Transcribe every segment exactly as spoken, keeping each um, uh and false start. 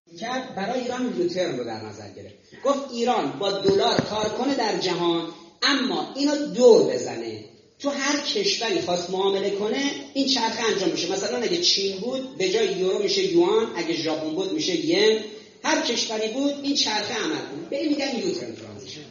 کرد برای ایران یوترن رو در نظر گرفت. گفت ایران با دلار کار کنه در جهان، اما اینو دور بزنه. تو هر کشوری خواست معامله کنه این چرخه انجام میشه. مثلا اگه چین بود به جای یورو میشه یوان، اگه ژاپن بود میشه ین، هر کشوری بود این چرخه عمل کنه. به این میگن یوترن ترانزیشن.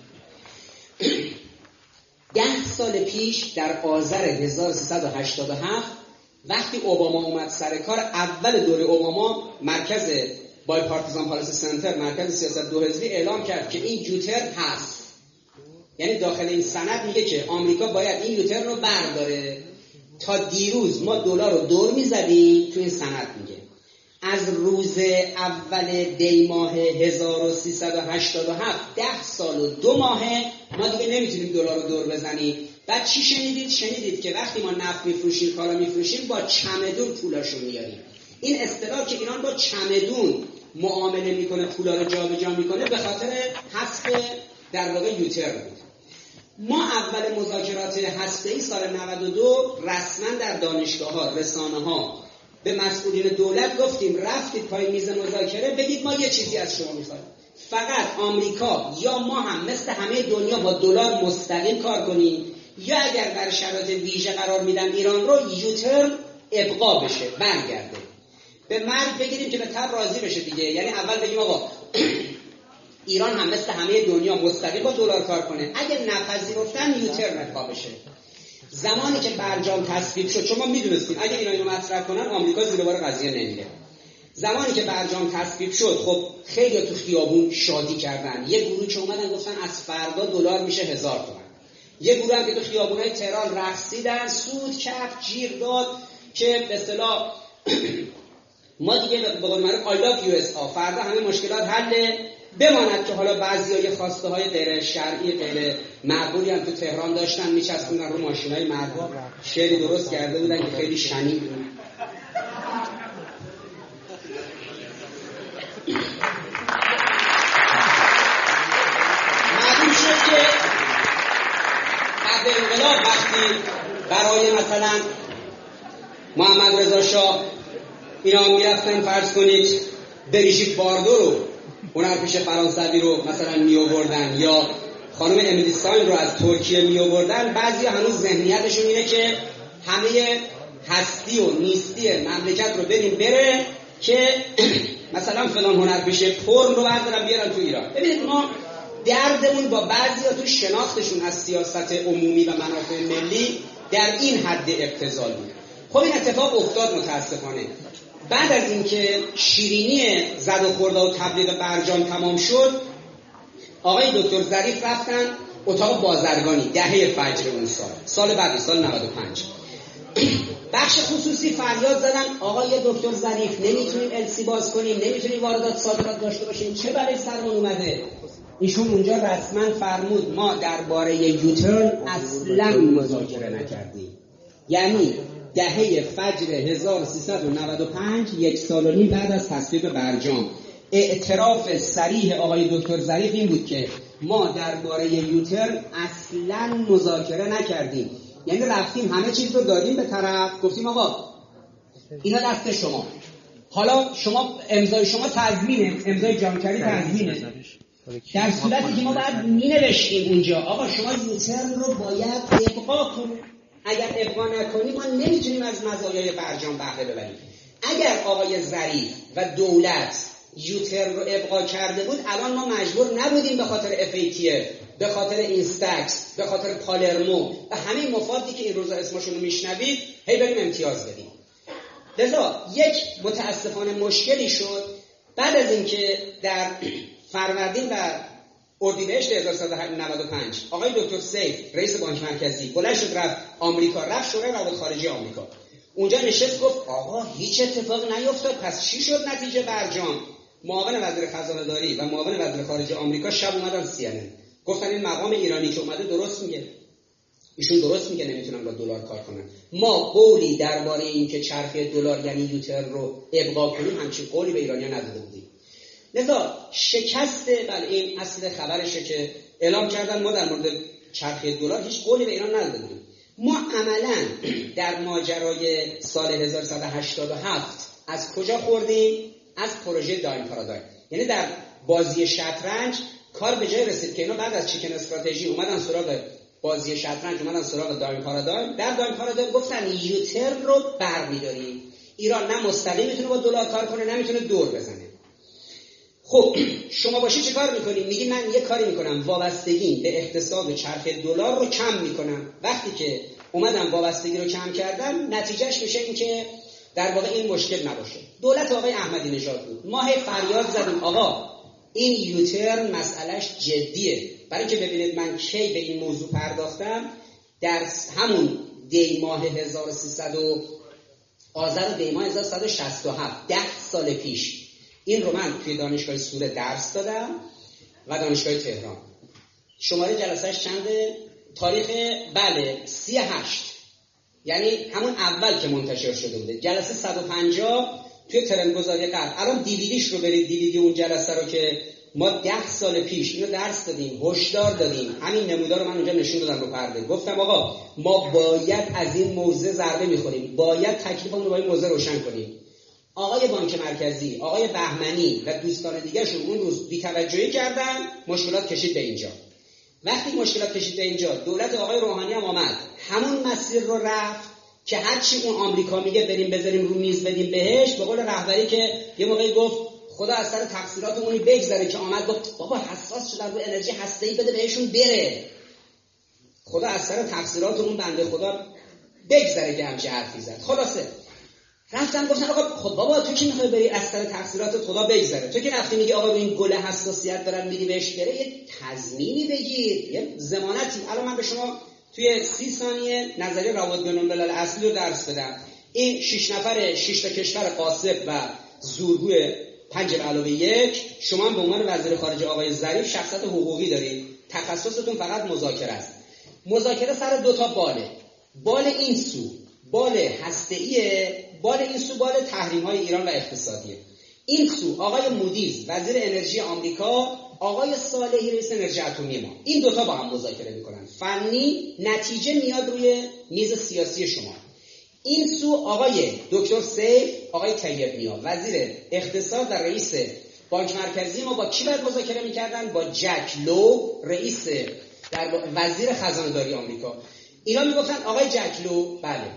ده سال پیش در آذر هزار و سیصد و هشتاد و هفت وقتی اوباما اومد سر کار، اول دوره اوباما مرکز بای پارتیزان پالیسی سنتر، مرکز سیاست دو حزبی اعلام کرد که این یوترن هست. یعنی داخل این سند میگه که آمریکا باید این یوترن رو برداره. تا دیروز ما دلار رو دور میزدیم، تو این سند میگه از روز اول دی ماه هزار و سیصد و هشتاد و هفت ده سال و دو ماهه ما دیگه نمیتونیم دلار رو دور بزنیم. بعد چی شنیدید؟ شنیدید که وقتی ما نفت میفروشیم، کالا میفروشیم، با چمدون پولاشو میاریم. این اصطلاح که ایران با چمدون معامله میکنه، پولا رو جابجا میکنه، به خاطر حذف در واقع یوترن بود. ما اول مذاکرات هسته‌ای سال نود و دو رسما در دانشگاه‌ها، رسانه‌ها به مسئولین دولت گفتیم رفتید پای میز مذاکره، بگید ما یه چیزی از شما می‌خوایم. فقط آمریکا یا ما هم مثل همه دنیا با دلار مستقیم کار کنیم، یا اگر در شرایط ویژه قرار میدن ایران رو، یوترن ابقا بشه، برگرده. به مرگ بگیریم که به تب راضی بشه دیگه. یعنی اول بگیم آقا ایران هم مثل همه دنیا مستقیم با دلار کار کنه، اگه نپذیرفتن یوترن ابقا بشه. زمانی که برجام تصویب شد، شما میدونستین اگه اینا اینو مطرح کنن آمریکا زیر بار قضیه نمیره. زمانی که برجام تصویب شد، خب خیلی تو خیابون شادی کردن. یه گروه که اومدن گفتن از فردا دلار میشه هزار تومان. یه گروه هم که تو خیابونای تهران رقصیدن، سود کف جیر داد که به اصطلاح ما دیگه به قول معروف آی لاو یو اس آ، فردا همه مشکلات حل. بماند که حالا بعضی‌ها خواسته های غیر شرعی غیر معقولی هم تو تهران داشتن، میچسبوندن رو ماشینای مردم. شعری درست کرده بودن که خیلی شنیع بود. معلوم شد که بعد انقلاب وقتی برای مثلا محمد رضا شاه اینا میرفتن فرض کنید بریژیت باردو رو، هنرپیشه فرانسوی رو مثلا می آوردن، یا خانم امیلی ساین رو از ترکیه می آوردن، بعضی هنوز ذهنیتشون اینه که همه هستی و نیستی مملکت رو بریم بره که مثلا فلان هنرپیشه پرن رو بردارن بیارن تو ایران. ببینید ما دردمون با بعضیا تو شناختشون از سیاست عمومی و منافع ملی در این حد ابتذال بود. خب این اتفاق افتاد متاسفانه. بعد از اینکه شیرینی زد و خورده و تبلیغ برجام تمام شد، آقای دکتر ظریف رفتن اتاق بازرگانی دهه فجر اون سال، سال بعدی سال نود و پنج. بخش خصوصی فریاد زدن آقای دکتر ظریف نمیتونیم السی باز کنیم، نمیتونیم واردات صادرات داشته باشیم، چه بلایی سرمون اومده. ایشون اونجا رسما فرمود ما درباره یوترن اصلا مذاکره نکردیم. یعنی دهه فجر هزار و سیصد و نود و پنج، یک سال و نیم بعد از تصویب برجام، اعتراف صریح آقای دکتر ظریف این بود که ما درباره یوترن اصلا مذاکره نکردیم. یعنی رفتیم همه چیز رو دادیم به طرف، گفتیم آقا اینا دست شما، حالا شما امضای شما تضمینه، امضای جانکری تضمینه، در صورتی که ما باید مینوشتیم اونجا آقا شما یوترن رو باید ابقا کنید. اگر ابقا نکنیم ما نمیتونیم از مزایای برجام بهره ببریم. اگر آقای ظریف و دولت یوترن رو ابقا کرده بود، الان ما مجبور نبودیم به خاطر اف ای تی اف، به خاطر اینستکس، به خاطر پالرمو و همه مفادی که این روزا اسمشون رو میشنوید هی بریم امتیاز بدیم. لذا یک متاسفانه مشکلی شد بعد از اینکه در فروردین و اردیبهشت هزار و سیصد و نود و پنج آقای دکتر سیف رئیس بانک مرکزی بلند شد رفت آمریکا، رفت شورای روابط خارجه آمریکا، اونجا نشست گفت آقا هیچ اتفاق نیفتاد. پس چی شد نتیجه برجام؟ معاون وزیر خزانه داری و معاون وزیر خارجه آمریکا شب اومدن سی ان ان گفتن این مقام ایرانی که اومده درست میگه، ایشون درست میگه نمیتونن با دلار کار کنن. ما قولی درباره این که چرخه دلار یعنی یوترن رو ابقا کنیم همچین قولی به ایرانیان نداده بودیم. لذا شکست بله این اصل خبرشه که اعلام کردن ما در مورد چرخه دلار هیچ قولی به ایران نداده بودیم. ما عملاً در ماجرای سال هزار و سیصد و هشتاد و هفت از کجا خوردیم؟ از پروژه داین پارادایم. یعنی در بازی شطرنج کار به جای رسید که اینا بعد از چیکن استراتژی اومدن سراغ بازی شطرنج، اومدن سراغ داین پارادایم. در داین پارادایم گفتن یوترن رو برمی‌داریم. ایران نه مستقیم میتونه با دلار کار کنه، نه میتونه دور بزنه. خب شما باشی چه کار میکنی؟ میگی من یه کاری میکنم وابستگی به اقتصاد چرخ دلار رو کم میکنم. وقتی که اومدم وابستگی رو کم کردم، نتیجهش میشه این که در واقع این مشکل نباشه. دولت آقای احمدی نژاد بود، ما هی فریاد زدیم آقا این یوترن مسئلهش جدیه. برای که ببینید من کی به این موضوع پرداختم، در همون دی ماه هزار و سیصد و آذر دی ماه هزار و سیصد و شصت و هفت، ده سال پیش این رو من توی دانشگاه سوره درس دادم و دانشگاه تهران. شماره جلسهش چنده؟ تاریخ بله سی و هشت، یعنی همون اول که منتشر شده بوده. جلسه صد و پنجاه توی ترندگذاری قبل. الان دیویدیش رو برید، دیویدی اون جلسه رو که ما ده سال پیش اینو درس دادیم، هشدار دادیم. همین نمودار رو من اونجا نشون دادم رو پرده. گفتم آقا ما باید از این موضوع ضربه می‌خوریم، باید تکلیفمون رو با این موضوع روشن کنیم. آقای بانک مرکزی، آقای بهمنی و دوستان دیگه‌شون اون روز بی‌توجهی کردن، مشکلات کشید به اینجا. وقتی مشکلات کشید به اینجا، دولت آقای روحانی هم آمد همون مسیر رو رفت که هرچی اون آمریکا میگه بریم بذاریم رو میز بدیم بهش. به قول رهبری که یه موقعی گفت خدا از سر تقصیراتمون بگذره، که آمد گفت بابا حساس شدن رو انرژی هسته‌ای بده بهشون بره. خدا از سر تقصیراتمون بنده خدا بگذره که همچین حرفی زد. خلاصه رفتن گفتن آقا خب بابا تو کی میخوای بری از سر تقصیرات خدا بگذره؟ تو که رفتی میگی آقا این گل حساسیت دارن میری بهش بره، یه تضمینی بگیر، یه ضمانتی. الان من به شما توی سی ثانیه نظریه روابط بین‌الملل اصلی رو درس بدم. این شش نفر شش تا کشور قاصد و زورگوی پنج به علاوه یک، شما هم به عنوان وزیر خارجه آقای ظریف شخصیت حقوقی دارید، تخصصتون فقط مذاکره است. مذاکره سر دو تا باله. بال این سو بال هسته‌ایه، بال این سو بال تحریم‌های ایران و اقتصادیه. این سو آقای مودیز وزیر انرژی آمریکا، آقای صالحی رئیس انرژی اتمی ما، این دوتا با هم مذاکره میکنن. فنی نتیجه میاد روی میز سیاسی شما. این سو آقای دکتر سیف، آقای طیب نیا وزیر اقتصاد و رئیس بانک مرکزی ما، با کی باید مذاکره میکردن؟ با جک لو رئیس در وزیر خزانه داری آمریکا. اینا میگفتن آقای جک لو بله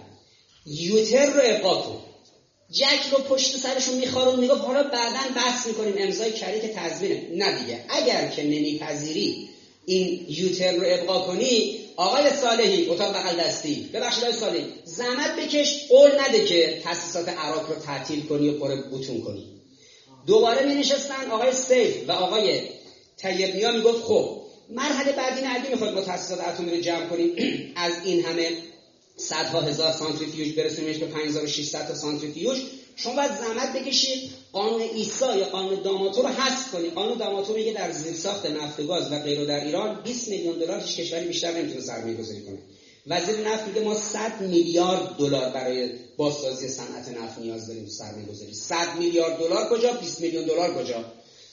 یوتر رو ابقا کن. جک رو پشت سرشون میخارون، میگفت حالا بعداً بحث میکنیم امضای کری که تضمینه. نه دیگه، اگر که نمیپذیری این یوتر رو ابقا کنی، آقای صالحی اتاق بغل دستی، ببخشید آقای صالحی زحمت بکش، قول نده که تأسیسات عراق رو تعطیل کنی و پر بوتون کنی. دوباره می نشستن آقای سیف و آقای طیب نیا، میگفت خب مرحله بعدی نه اگه میخواید ما تأسیسات اتمی رو جمع کنیم از این همه صدها هزار سانتریفیوژ برسونیمش به پنج هزار و ششصد تا سانتریفیوژ، شما باید زحمت بکشید قانون ایسا یا قانون داماتو رو حذف کنید. قانون داماتو میگه در زیرساخت نفت و گاز و غیره در ایران بیست میلیون دلار هیچ کشوری بیشتر نمیتونه سرمایه‌گذاری کنه. وزیر نفت میگه ما صد میلیارد دلار برای بازسازی صنعت نفت نیاز داریم سرمایه‌گذاری. صد میلیارد دلار کجا؟ بیست میلیون دلار کجا؟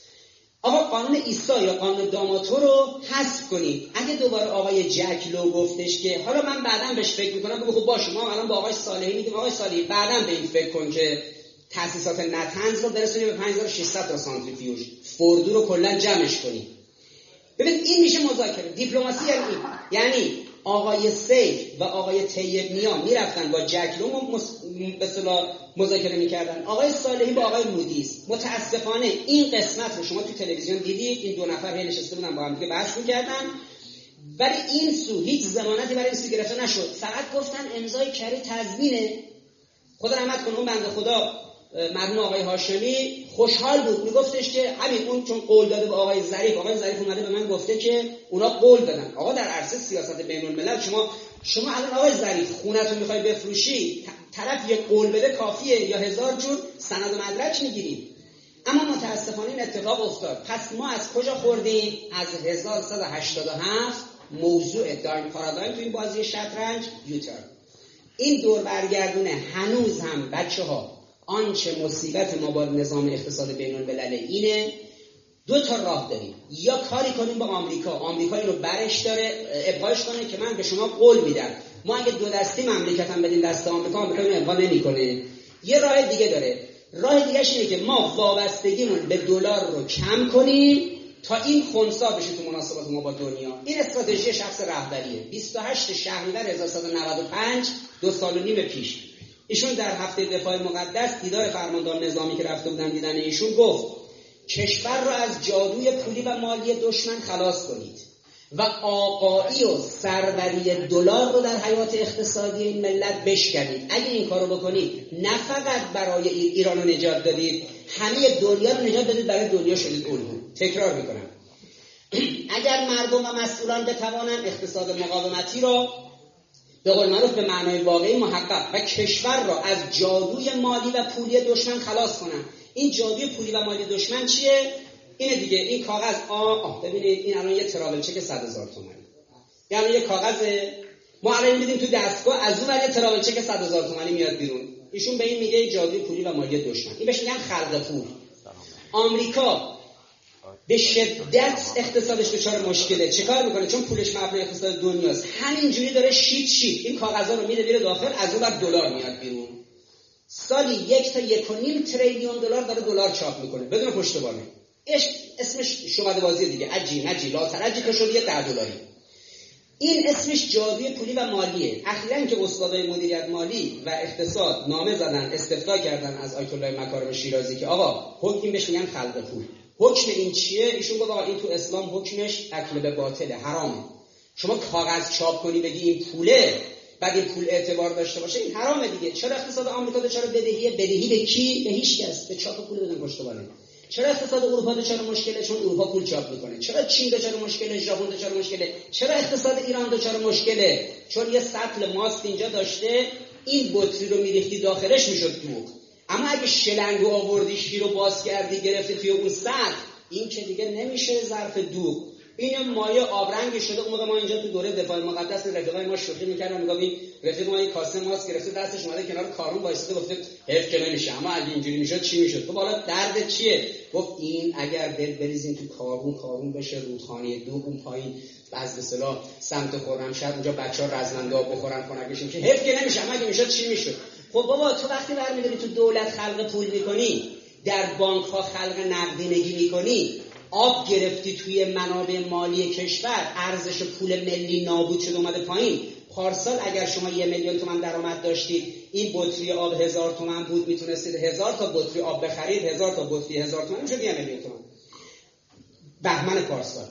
آقا قانون ایسا یا قانون داماتو رو حذف کنید. اگه دوباره آقای جک لو گفتش که حالا من بعداً بهش فکر میکنم، بگو خب باشه ما الان با آقای صالحی میگیم آقای صالحی بعداً به این فکر کن که تأسیسات نتنز رو برسونیم به پنج هزار و ششصد تا سانتریفیوژ، فوردو رو کلا جمعش کنیم. ببین این میشه مذاکره. دیپلماسی یعنی این. یعنی آقای سیف و آقای طیب نیا میرفتن با جک لو به اصطلاح مذاکره میکردن، آقای صالحی با آقای مودیز. متاسفانه این قسمت رو شما تو تلویزیون دیدید، این دو نفر هی نشسته بودن با هم دیگه بحث میکردن، ولی این سو هیچ ضمانتی برای این سو گرفته نشد. فقط گفتن امضای کری تضمینه. خدا رحمت کنه اون بنده خدا مرحوم آقای هاشمی خوشحال بود، میگفتش که همین اون چون قول داده به آقای ظریف، آقای ظریف اومده به من گفته که اونا قول دادن. آقا در عرصه سیاست بین الملل شما شما الان آقای ظریف خونتون میخوای بفروشی، طرف یه قول بده کافیه یا هزار جور سند و مدرک میگیری. اما متاسفانه این اتفاق افتاد. پس ما از کجا خوردیم؟ از هزار و سیصد و هشتاد و هفت موضوع داین پارادایم تو این بازی شطرنج یوترن. این دور برگردونه هنوز هم بچه‌ها آنچه مصیبت ما با نظام اقتصاد بین الملل اینه، دو تا راه داریم. یا کاری کنیم با آمریکا، آمریکا اینو برش داره ابقاش کنه که من به شما قول میدم ما اگه دو دستی مملکتم بدین دست آمریکا، آمریکا اینو ابقا نمیکنه. یه راه دیگه داره، راه دیگه‌ش اینه که ما وابستگیمون به دلار رو کم کنیم تا این خنثی بشه تو مناسبات ما با دنیا. این استراتژی شخص رهبریه. بیست و هشت شهریور هزار و سیصد و نود و پنج، دو سال و نیم پیش، ایشون در هفته دفاع مقدس دیدار فرماندار نظامی که رفته بودن دیدن ایشون گفت کشور را از جادوی پولی و مالی دشمن خلاص کنید و آقایی و سروری دلار رو در حیات اقتصادی این ملت بشکنید. اگه این کارو بکنید نه فقط برای ایران رو نجات دادید، همه دنیا رو نجات دادید، برای دنیا شدید الگو. تکرار میکنم، اگر مردم و مسئولان بتوانند اقتصاد مقاومتی را به قول معروف به معنای واقعی محقق و کشور را از جادوی مالی و پولی دشمن خلاص کنند. این جادوی پولی و مالی دشمن چیه؟ اینه دیگه، این کاغذ آه آه ببینید این الان یه تراول چک صد هزار تومانی، یعنی یه کاغذه، ما الان میدیم تو دستگاه، از اون ور یه تراول چک صد هزار تومانی میاد بیرون، ایشون به این میگه جادوی پولی و مالی دشمن. این بهش میگن خلق پول. آمریکا به شدت اقتصادش دچار مشکله. چه کار میکنه؟ چون پولش مبنای اقتصاد دنیاست، همینجوری داره شیت شیت این کاغذا رو میده میره داخل، از اون ور دلار میاد بیرون. سالی یک تا یک و نیم تریلیون دلار داره دلار چاپ میکنه بدون پشتوانه. اسمش شعبده بازی دیگه، عجی نجی لاترجی که شد یه ده دلاری. این اسمش جادوی پولی و مالیه. اخیراً که استادای مدیریت مالی و اقتصاد نامه زدن، استفتاء کردن از آیت الله مکارم شیرازی که آقا حکم بهش میگن خلق پول. حکم این چیه؟ ایشون گفت آقا این تو اسلام حکمش اکل به باطله، حرامه. شما کاغذ چاپ کنی بگی این پوله، بعد این پول اعتبار داشته باشه، این حرامه دیگه. چرا اقتصاد آمریکا دچار بدهیه؟ بدهی به کی؟ به هیچ کس، به چاپ پول بدون پشتوانه. چرا اقتصاد اروپا دچار مشکله؟ چون اروپا پول چاپ میکنه. چرا چین دچار مشکله؟ ژاپن دچار مشکله. چرا اقتصاد ایران دچار مشکله؟ چون یه سطل ماست اینجا داشته، این بطری رو میریختی داخلش میشد دوغ. اما اگه شلنگو آوردی شیر رو باز کردی گرفتی توی اون سطل، این که دیگه نمیشه ظرف دوغ. این مایه آبرنگ شده. اون موقع ما اینجا تو دوره دفاع مقدس رفیقای ما شوخی میکردن، میگم این رفیق ما این کاسه ماست گرفته دستش اومده کنار کارون وایساده گفته حیف که نمیشه، اما اگه اینجوری میشد چی میشد؟ خب حالا درد چیه؟ گفت این اگر دل بریزیم تو کارون، کارون بشه رودخانه دوغ، اون پایین بعض به اصطلاح سمت خرمشهر اونجا بچه‌ها رزمنده آب بخورن خنکشون که حیف که نمیشه، اما اگه میشد چی میشد؟ خب بابا تو وقتی برمی‌داری تو دولت خلق پول میکنی، در بانک ها خلق نقدینگی میکنی، آب گرفتی توی منابع مالی کشور، ارزش پول ملی نابود شد اومده پایین. پارسال اگر شما یه میلیون تومان درآمد داشتید، این بطری آب هزار تومان بود، میتونستید هزار تا بطری آب بخرید، هزار تا بطری هزار تومان میشد یه میلیون تومان. بهمن پارسال.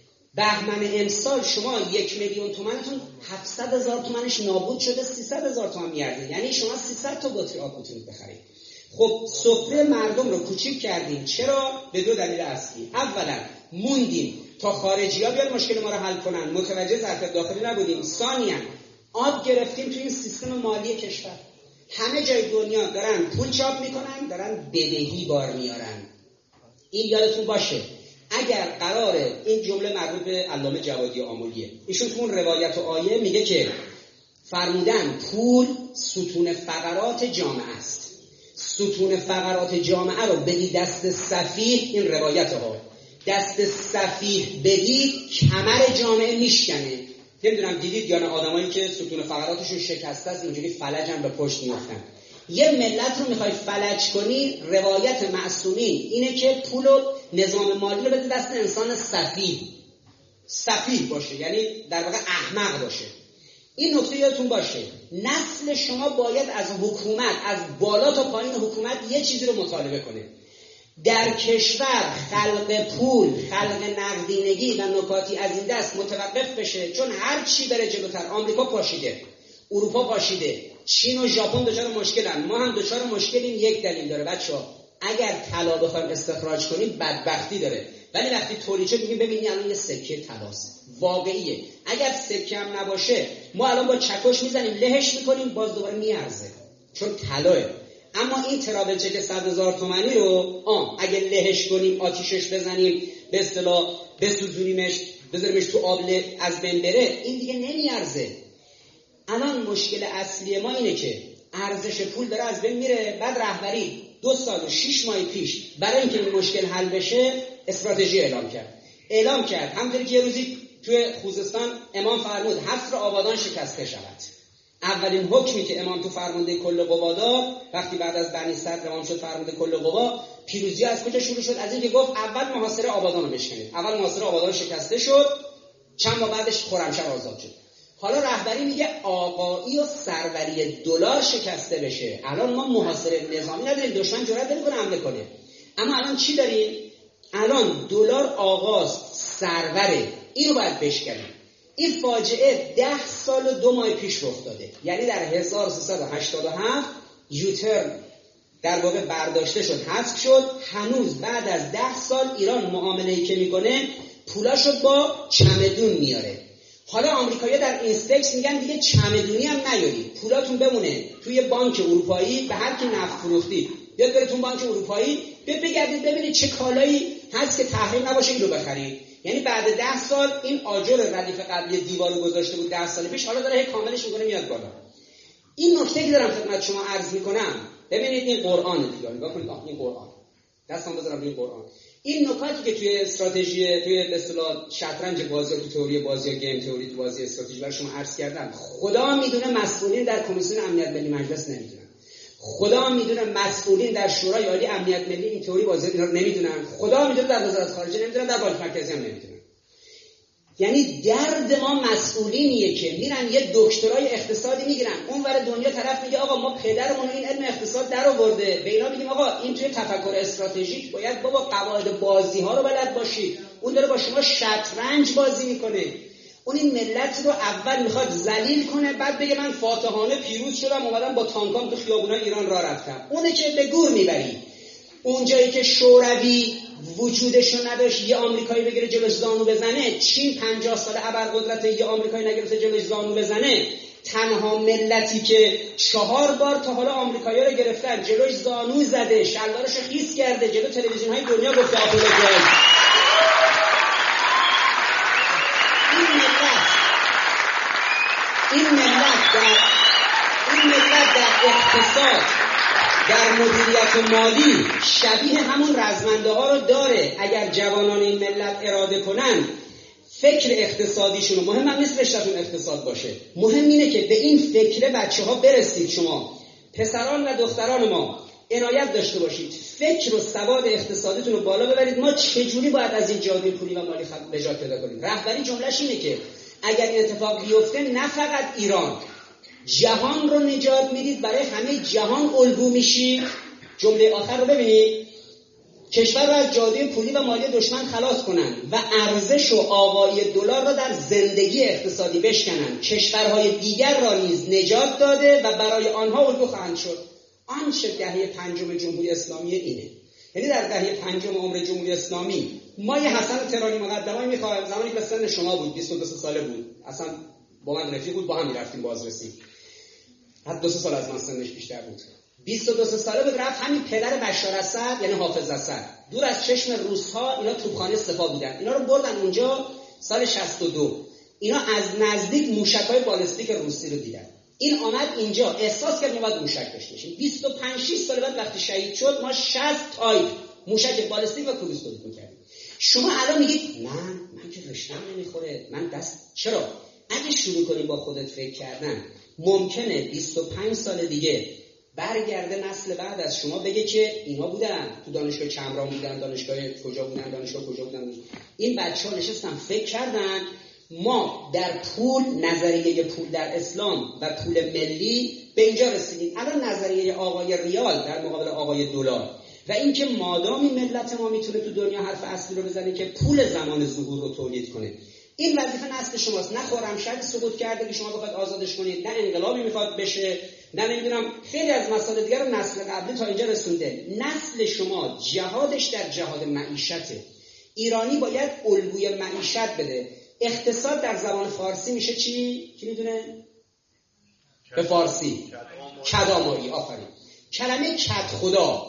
بهمن امسال شما یک میلیون تومانتون هفتصد هزار تومانش نابود شده، سیصد هزار تومان میارزه. یعنی شما سیصد تا بطری آب میتونید بخرید. خب سفره مردم رو کوچیک کردیم. چرا؟ به دو دلیل اصلی. اولا موندیم تا خارجی‌ها بیان مشکل ما رو حل کنن، متوجه ظرف داخلی نبودیم. ثانیاً آب گرفتیم توی این سیستم مالی کشور. همه جای دنیا دارن پول چاپ میکنن، دارن بدهی بار میارن. این یادتون باشه. اگر قراره، این جمله مربوط به علامه جوادی آملیه، ایشون تو اون روایت و آیه میگه که فرمودن پول ستون فقرات جامعه است. ستون فقرات جامعه رو بدی دست سفیه، این روایت ها، دست سفیه بدید کمر جامعه میشکنه. نمیدونم دیدید یا نه آدمایی که ستون فقراتشون شکسته است اینجوری فلجن به پشت میافتن. یه ملت رو میخوای فلج کنی، روایت معصومین اینه که پول و نظام مالی رو بده دست انسان سفیه. سفیه باشه یعنی در واقع احمق باشه. این نکته یادتون باشه. نسل شما باید از حکومت، از بالا تا پایین حکومت یه چیزی رو مطالبه کنه. در کشور خلق پول، خلق نقدینگی و نکاتی از این دست متوقف بشه. چون هر چی بره جلوتر، آمریکا پاشیده، اروپا پاشیده، چین و ژاپن دچار مشکلن، ما هم دچار مشکلیم. یک دلیل داره بچه‌ها، اگر طلا بخوایم استخراج کنیم بدبختی داره. ولی وقتی تولیچه میگیم ببینی الان یه سکه طلاست، واقعیه. اگر سکه هم نباشه ما الان با چکش میزنیم لهش میکنیم باز دوباره میارزه چون طلاه. اما این تراول چک صد هزار تومانی رو آه اگه لهش کنیم، آتیشش بزنیم، به اصطلاح بسوزونیمش، بذاریمش تو آب از بین بره، این دیگه نمیارزه. الان مشکل اصلی ما اینه که ارزش پول داره از بین میره. بعد رهبری دو سال و شش ماه پیش برای اینکه این مشکل حل بشه استراتژی اعلام کرد. اعلام کرد همونطوری که یه روزی توی خوزستان امام فرمود حصر آبادان شکسته شود. اولین حکمی که امام تو فرمانده کل قوا داد وقتی بعد از بنی صدر امام شد فرمانده کل قوا، پیروزی از کجا شروع شد؟ از اینکه گفت اول محاصره آبادان رو بشکنید. اول محاصره آبادان شکسته شد، چند ماه بعدش خرمشهر آزاد شد. حالا رهبری میگه آقایی و سروری دلار شکسته بشه. الان ما محاصره نظامی نداریم، دشمن جرئت نمیکنه حمله کنه. اما الان چی داریم؟ الان دلار آغاز سروره، اینو باید بشکنیم. این فاجعه ده سال و دو ماه پیش رخ داده، یعنی در هزار و سیصد و هشتاد و هفت یوترن در واقع برداشته شد، حذف شد. هنوز بعد از ده سال ایران معامله‌ای که میکنه پولاشو با چمدون میاره. حالا آمریکایی‌ها در اینستکس میگن دیگه چمدونی هم نیارید، پولاتون بمونه توی بانک اروپایی، به هر کی نفت فروختی بیاد براتون بانک اروپایی، بیاد بگردید ببینید چه کالایی هست که تحریم نباشه اینو بخرید. یعنی بعد ده سال این آجر ردیف قبلی دیوارو گذاشته بود ده سال پیش، حالا داره هی کاملش میکنه میاد بالا. این نکته که دارم خدمت شما عرض میکنم، ببینید این قرآن دیگه، نگاه کنید این قرآن، دستم بذارم این قرآن. این نکاتی که توی استراتژی، توی به اصطلاح شطرنج بازی، تو تئوری بازی، گیم تئوری، تو بازی استراتژی برای شما عرض کردم، خدا میدونه مسئولین در کمیسیون امنیت ملی مجلس نمیدونن، خدا میدونه مسئولین در شورای عالی امنیت ملی این تئوری بازی اینا رو نمیدونن، خدا میدونه در وزارت خارجه نمیدونن، در بانک مرکزی هم نمیدونن. یعنی درد ما مسئولینیه که میرن یه دکترای اقتصادی میگیرن، اونور دنیا طرف میگه آقا ما پدرمون این علم اقتصاد در آورده، به اینا میگیم آقا این توی تفکر استراتژیک باید بابا قواعد بازی ها رو بلد باشید. اون داره با شما شطرنج بازی میکنه، اون این ملت رو اول میخواد ذلیل کنه، بعد بگه من فاتحانه پیروز شدم اومدم با تانکام تو خیابونای ایران راه رفتم. اونه که به گور میبری. اونجایی که شوروی وجودشو نداشت یه آمریکایی بگیره جلوش زانو بزنه، چین پنجاه سال ابرقدرت یه آمریکایی نگرفته جلوش زانو بزنه، تنها ملتی که چهار بار تا حالا آمریکایی‌ها رو گرفتن جلوش زانو زده، شلوارشو خیس کرده، جلو تلویزیون‌های دنیا گفته آپولو جای این ملت این ملت در این ملت در اقتصاد، در مدیریت مالی شبیه همون رزمنده ها رو داره. اگر جوانان این ملت اراده کنن فکر اقتصادیشون، مهم هم نیست رشته‌تون اقتصاد باشه، مهم اینه که به این فکر بچه ها برسید. شما پسران و دختران ما عنایت داشته باشید، فکر و سواد اقتصادیتون رو بالا ببرید. ما چجوری باید از این جادوی پولی و مالی نجات پیدا کنیم؟ رهبری جمله‌ش اینه که اگر این اتفاق بیفته نه فقط ایران، جهان رو نجات میدید، برای همه جهان الگو میشید. جمله آخر رو ببینید، کشور رو از جادوی پولی و مالی دشمن خلاص کنن و ارزش و آوایی دلار را در زندگی اقتصادی بشکنن. کشورهای دیگر را نیز نجات داده و برای آنها الگو خواهند شد. آنچه دهه پنجم جمهوری اسلامی اینه. یعنی در دهه پنجم عمر جمهوری اسلامی ما یه حسن تهرانی مقدمه‌ای می‌خوایم، زمانی که سن شما بود بیست و دو ساله بود، اصلا با من رفیق بود، با هم می‌رفتیم بازرسی، حتی دو سه سال از من سنش بیشتر بود، بیست و دو ساله بود، رفت همین پدر بشار اسد یعنی حافظ اسد، دور از چشم روس‌ها اینا توپخانه سپاه بودن، اینا رو بردن اونجا سال شصت و دو. اینا از نزدیک موشک‌های بالستیک روسی رو دیدن. این آمد اینجا احساس کرد می‌باید موشک داشته باشیم. بیست و پنج شش سال بعد وقتی شهید شد ما شصت تایپ موشک بالستیک و کروز تولید می‌کردیم. شما الان میگید نه من که رشته‌ام نمیخوره، من دست چرا؟ اگه شروع کنی با خودت فکر کردن ممکنه بیست و پنج سال دیگه برگرده نسل بعد از شما بگه که اینا بودن تو دانشگاه چمران بودن، دانشگاه کجا بودن، دانشگاه کجا بودن، این بچه‌ها نشستن فکر کردن. ما در پول، نظریه پول در اسلام و پول ملی به اینجا رسیدیم. الان نظریه آقای ریال در مقابل آقای دلار و اینکه مادامی ملت ما میتونه تو دنیا حرف اصلی رو بزنه که پول زمان ظهور رو تولید کنه، این وظیفه نسل شماست. نه خرمشهر سقوط کرده که شما بخواید آزادش کنید، نه انقلابی میخواد بشه، نه نمیدونم خیلی از مسائل دیگر رو نسل قبلی تا اینجا رسونده. نسل شما جهادش در جهاد معیشته. ایرانی باید الگوی معیشت بده. اقتصاد در زبان فارسی میشه چی؟ کی میدونه؟ به فارسی کدآماری. آفرین. کلمه کد خدا،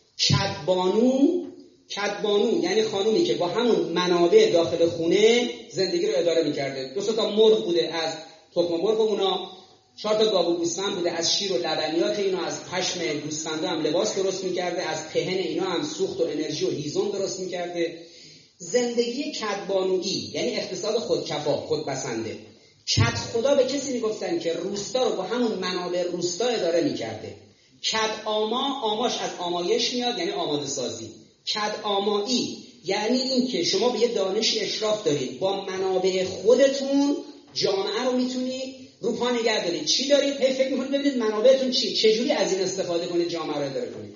کدبانو، کدبانو یعنی خانومی که با همون منابع داخل خونه زندگی رو اداره میکرده. دو تا مرغ بوده، از تخم مرغ اونا، چهار تا گاو و گوسفند بوده، از شیر و لبنیات اینا، از پشم گوسفندا هم لباس درست میکرده، از پهن اینا هم سوخت و انرژی و هیزم درست میکرده. زندگی کدبانویی یعنی اقتصاد خودکفا، خودبسنده. کد خدا به کسی میگفتن که روستا رو با همون منابع روستا اداره میکرده. کد آما، آماش از آمایش میاد یعنی آماده سازی. کد آمایی یعنی این که شما به یه دانشی اشراف دارید، با منابع خودتون جامعه رو میتونید رو پا نگه دارید. چی دارید؟ هی فکر میکنید ببینید منابعتون چی، چجوری از این استفاده کنید جامعه رو اداره کنید.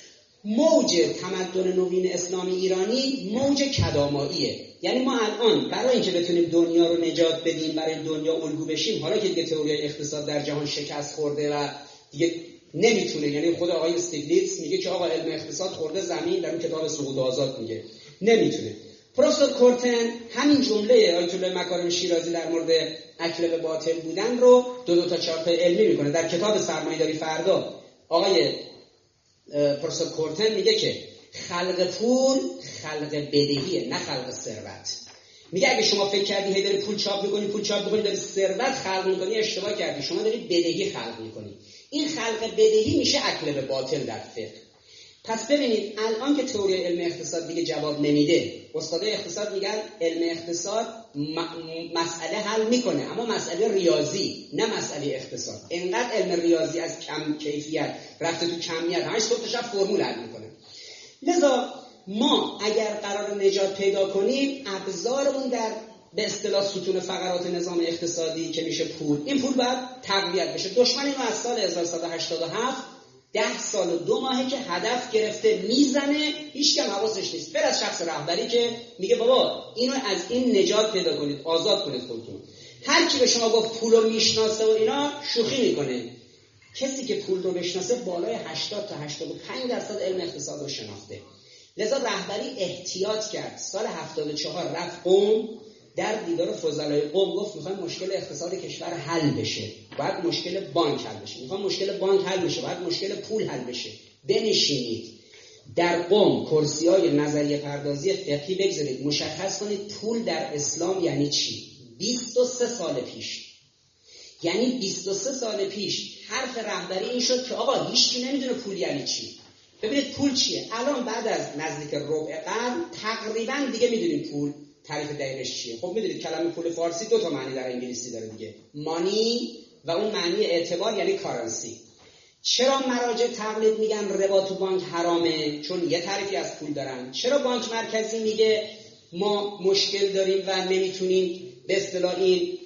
موج تمدن نوین اسلامی ایرانی موج کدآماییه. یعنی ما الان برای اینکه بتونیم دنیا رو نجات بدیم، برای دنیا الگو بشیم، حالا که دیگه تئوری اقتصاد در جهان شکست خورده و دیگه نمیتونه، یعنی خود آقای استیگلیتز میگه که آقا علم اقتصاد خورده زمین، در اون کتاب سقوط آزاد میگه نمیتونه. پروفسور کورتن همین جمله آیت الله مکارم شیرازی در مورد اکل به باطل بودن رو دو دو تا چهار تا علمی میکنه. در کتاب سرمایه‌داری فردا آقای پروفسور کورتن میگه که خلق پول خلق بدهیه نه خلق ثروت. میگه اگه شما فکر کردی هی داری پول چاپ میکنی پول چاپ میکنی داری ثروت خلق میکنی، اشتباه کردی. شما داری بدهی خلق میکنی. این خلق بدهی میشه اکل به باطل در فقه. پس ببینید الان که تئوری علم اقتصاد دیگه جواب نمیده، استادای اقتصاد میگن علم اقتصاد مسئله حل میکنه اما مسئله ریاضی نه مسئله اقتصاد. اینقدر علم ریاضی از کم کیفیت رفته تو کمیت، همش صبح تا شب فرمول حل میکنه. لذا ما اگر قرار نجات پیدا کنیم، ابزارمون در به اصطلاح ستون فقرات نظام اقتصادی که میشه پول، این پول باید تقویت بشه. دشمن اینو از سال هزار و سیصد و هشتاد و هفت ده سال و دو ماهه که هدف گرفته میزنه، هیچ کم حواسش نیست، بر از شخص رهبری که میگه بابا اینو از این نجات پیدا کنید، آزاد کنید خودتون. هر کی به شما گفت پول رو میشناسه و اینا شوخی میکنه. کسی که پول رو بشناسه بالای هشتاد تا هشتاد و پنج درصد علم اقتصاد رو شناخته. لذا رهبری احتیاط کرد. سال هفتاد و چهار رفت قم، در دیدار فضلای قم گفت میخوایم مشکل اقتصاد کشور حل بشه، باید مشکل بانک حل بشه. میخوایم مشکل بانک حل بشه، باید مشکل پول حل بشه. بنشینید در قم کرسی‌های نظریه پردازی فقهی بگذارید، مشخص کنید پول در اسلام یعنی چی. بیست و سه سال پیش، یعنی بیست و سه سال پیش حرف رهبری این شد که آقا هیچکی نمیدونه پول یعنی چی. ببینید پول چیه. الان بعد از نزدیک ربع قرن تقریبا دیگه میدونیم پول تعریف دقیقش چیه. خب میدونید کلمه پول فارسی دو تا معنی در انگلیسی داره دیگه، مانی و اون معنی اعتبار یعنی کارنسی. چرا مراجع تقلید میگن ربا تو بانک حرامه؟ چون یه تعریفی از پول دارن. چرا بانک مرکزی میگه ما مشکل داریم و نمیتونیم به اصطلاح این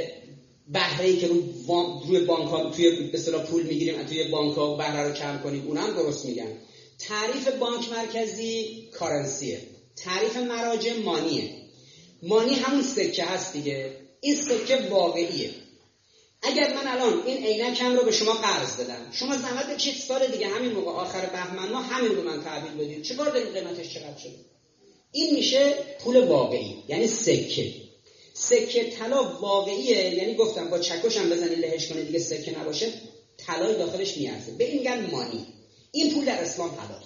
بهره‌ای که روی بانک ها توی به اصطلاح پول میگیریم توی بانک ها بهره رو کم کنیم؟ اونم درست میگن. تعریف بانک مرکزی کارنسیه، تعریف مراجع مانیه. مانی همون سکه هست دیگه. این سکه واقعیه. اگر من الان این عینکم رو به شما قرض بدم، شما زحمت بکشید سال دیگه همین موقع آخر بهمن ما همین رو من تحویل بدید، چیکار دارید قیمتش چقدر شده؟ این میشه پول واقعی، یعنی سکه. سکه طلا واقعیه، یعنی گفتم با چکش هم بزنید لهش کنید دیگه سکه نباشه، طلای داخلش میارزه. به این میگن مانی. این پول در اسلام حلال.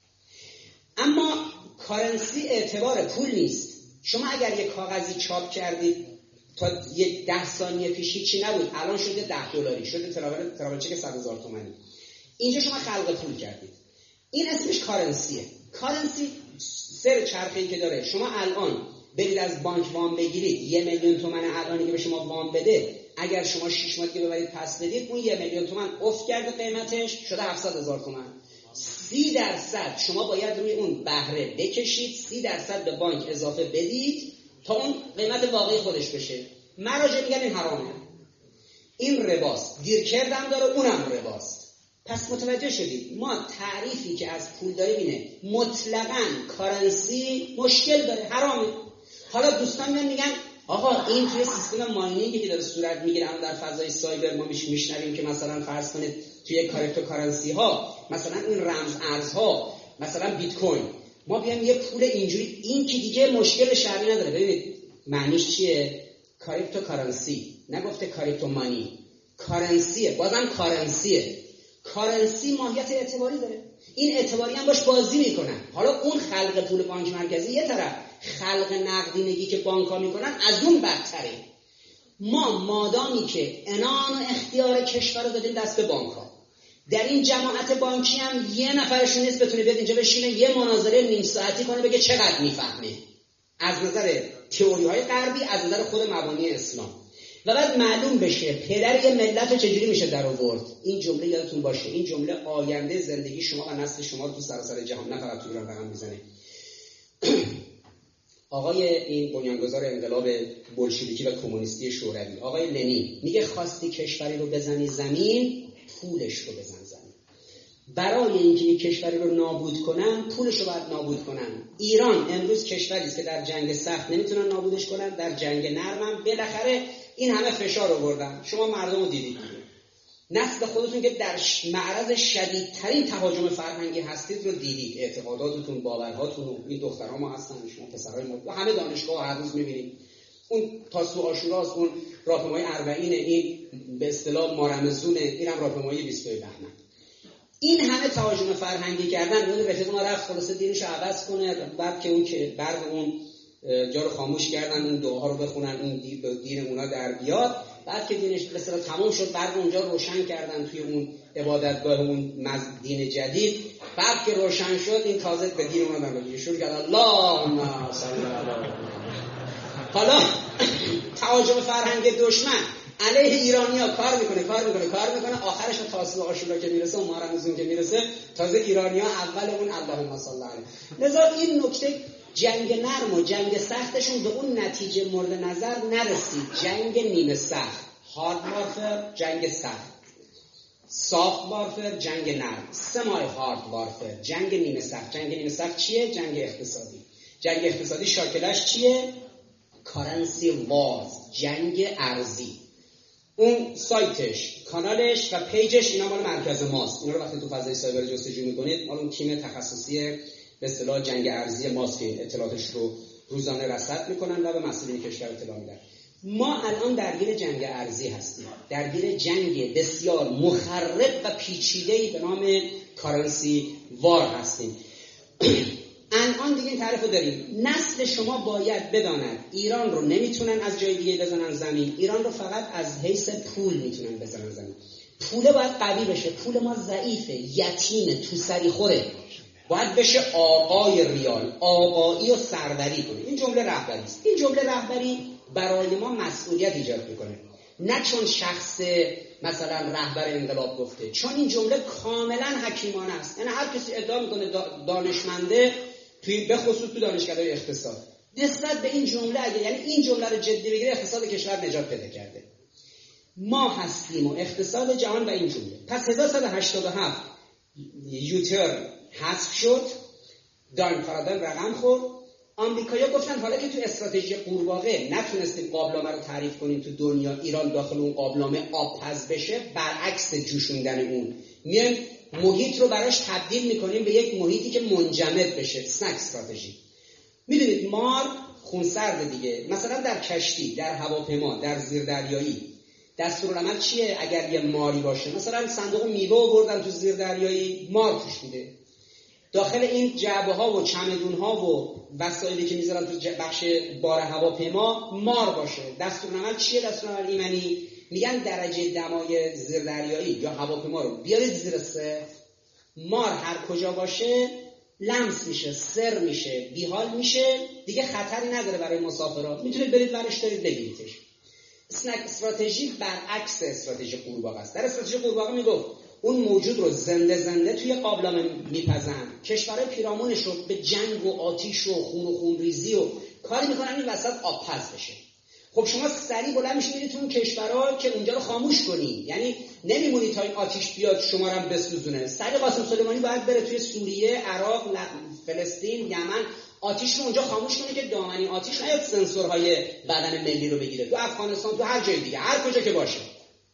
اما کارنسی اعتبار پول نیست. شما اگر یک کاغذی چاپ کردید تا یک ده ثانیه پیش هیچی نبود، الان شده ده دلاری، شده تراول تراول چک صد هزار تومانی، اینجا شما خلق پول کردید. این اسمش کارنسیه. کارنسی سر چرخه‌ای که داره، شما الان برید از بانک وام بگیرید، یه میلیون تومان الانی که به شما وام بده، اگر شما شش ماه دیگه ببرید پس بدید، اون یه میلیون تومان افت کرده قیمتش، شده هفتصد هزار تومان. سی درصد شما باید روی اون بهره بکشید، سی درصد به بانک اضافه بدید تا اون قیمت واقعی خودش بشه. مراجع میگن این حرامه، این رباست. دیر کردم داره، اونم رباست. پس متوجه شدید ما تعریفی که از پول داریم اینه، مطلقاً کارنسی مشکل داره، حرامه. حالا دوستان میگن آقا این توی سیستم ماینینگی که داره صورت میگیره، اما در فضای سایبر ما میش میشنویم که مثلا فرض کنید توی کریپتوکارنسی ها، مثلا این رمز ارزها، مثلا بیت کوین، ما بیایم یه پول اینجوری، این که دیگه مشکل شرعی نداره. ببینید معنیش چیه؟ کریپتوکارنسی، نگفته کریپتو مانی، کارنسیه، بازم کارنسیه. کارنسی ماهیت اعتباری داره، این اعتباری هم باش بازی میکنن. حالا اون خلق پول بانک مرکزی یه طرف، خلق نقدینگی که بانک ها میکنن از اون بدتره. ما مادامی که عنان و اختیار کشور رو دادیم دست به بانک ها، در این جماعت بانکی هم یه نفرشون نیست بتونه بیاد اینجا بشینه یه مناظره نیم ساعتی کنه بگه چقدر میفهمه از نظر تئوری های غربی، از نظر خود مبانی اسلام. و بعد معلوم بشه پدر یه ملت رو چجوری میشه در آورد. این جمله یادتون باشه، این جمله آینده زندگی شما و نسل شما رو تو سراسر جهان، نه فقط تو ایران رقم میزنه. آقای این بنیانگذار انقلاب بولشویکی و کمونیستی شوروی، آقای لنین، میگه خواستی کشوری رو بزنی زمین، پولش رو بزن زمین. برای اینکه یک کشوری رو نابود کنن، پولش رو باید نابود کنن. ایران امروز کشوری است که در جنگ سخت نمیتونن نابودش کنن، در جنگ نرم هم بالاخره این همه فشار آوردن. شما مردم رو دیدید، نسل خودتون که در معرض شدیدترین تهاجم فرهنگی هستید رو دیدید. اعتقاداتتون، باورهاتون، این دخترها ما هستن، شما پسرای ما، و همه دانشگاه هر روز میبینید. اون تاسو عاشوراست، اون راهپیمایی اربعین، این به اصطلاح مارمزونه، اینم راهپیمایی بیست و دو بهمن. این همه تهاجم فرهنگی کردن، اون رفیق ما رفت خلاصه دینش عوض کنه، بعد که اون که بعد اون جا رو خاموش کردن، اون دعاها رو بخونن، اون دین, دین اونا در بیاد. بعد که دینش به اصطلاح تموم شد، بعد اونجا روشن کردن توی اون عبادتگاه اون دین جدید. بعد که روشن شد، این تازه به دین اونا در شروع کرد اللهم صل علی. حالا تهاجم فرهنگ دشمن علیه ایرانی‌ها کار میکنه کار میکنه کار میکنه آخرش به تاسوع عاشورا که میرسه و محرم زون که میرسه، تازه ایرانی‌ها اول اون اللهم صل علیه. لذا این نکته، جنگ نرم و جنگ سختشون به اون نتیجه مورد نظر نرسید. جنگ نیمه سخت، هارد وارفر، جنگ سخت، سافت وارفر، جنگ نرم، سمای هارد وارفر، جنگ نیمه سخت. جنگ نیمه سخت چیه؟ جنگ اقتصادی. جنگ اقتصادی شاکلش چیه؟ کارنسی وارز، جنگ ارزی. اون سایتش، کانالش و پیجش اینا مال مرکز ماست. اینا رو وقتی تو فضای سایبر جستجو میکنید، مال اون تیم تخصصی به اصطلاح جنگ ارزی ماست که اطلاعاتش رو روزانه رصد میکنن و به مسئولین کشور اطلاع میدن. ما الان درگیر جنگ ارزی هستیم، درگیر جنگ بسیار مخرب و پیچیده‌ای به نام کارنسی وار هستیم. الان دیگه این تعریف رو داریم. نسل شما باید بداند ایران رو نمیتونن از جای دیگه بزنن زمین، ایران رو فقط از حیث پول میتونن بزنن زمین. پول باید قوی بشه، پول ما ضعیفه، یتیمه، تو سری خوره. باید بشه آقای ریال، آقایی و سروری کنه. این جمله رهبری است. این جمله رهبری برای ما مسئولیت ایجاد میکنه، نه چون شخص مثلا رهبر انقلاب گفته، چون این جمله کاملا حکیمانه است. یعنی هر کسی ادعا میکنه دانشمنده، توی به خصوص تو دانشکده‌های اقتصاد، نسبت به این جمله اگه یعنی این جمله رو جدی بگیره، اقتصاد کشور نجات پیدا کرده. ما هستیم و اقتصاد جهان و این جمله. پس هزار و سیصد و هشتاد و هفت یوتر حذف شد، داین پارادایم رقم خورد. آمریکایی‌ها گفتن حالا که تو استراتژی قورباغه نتونستیم قابلمه رو تعریف کنیم تو دنیا، ایران داخل اون قابلمه آبپز بشه، برعکس جوشوندن اون میایم محیط رو براش تبدیل میکنیم به یک محیطی که منجمد بشه. سنک استراتژی. میدونید مار خونسرد دیگه. مثلا در کشتی، در هواپیما، در زیردریایی دستورالعمل چیه؟ اگر یه ماری باشه، مثلا صندوق میوه آوردن تو زیردریایی، مار توش بوده. داخل این جعبه ها و چمدون ها و وسایلی که میذارن تو بخش بار هواپیما مار باشه. دستورالعمل چیه؟ دستورالعمل ایمنی میگن درجه دمای زیردریایی یا هواپیما رو بیارید زیر صفر. مار هر کجا باشه لمس میشه، سر میشه، بیحال میشه، دیگه خطری نداره برای مسافرها، میتونید برید ورش دارید بگیریدش. اسنک استراتژی برعکس استراتژی قورباغه است. در استراتژی قورباغه میگفت اون موجود رو زنده زنده توی قابلمه میپزن، کشورهای پیرامونش رو به جنگ و آتیش و خون و خونریزی و کاری میکنن این وسط آبپز بشه. خب شما سریع بلند میشید میرید تو اون کشورها که اونجا رو خاموش کنی، یعنی نمیمونی تا این آتیش بیاد شما رو هم بسوزونه. سریع قاسم سلیمانی باید بره توی سوریه، عراق، فلسطین، یمن، آتیش رو اونجا خاموش کنه که دامنی آتیش نیاد سنسورهای بدن ملی رو بگیره. تو افغانستان، تو هر جای دیگه، هر کجا که باشه.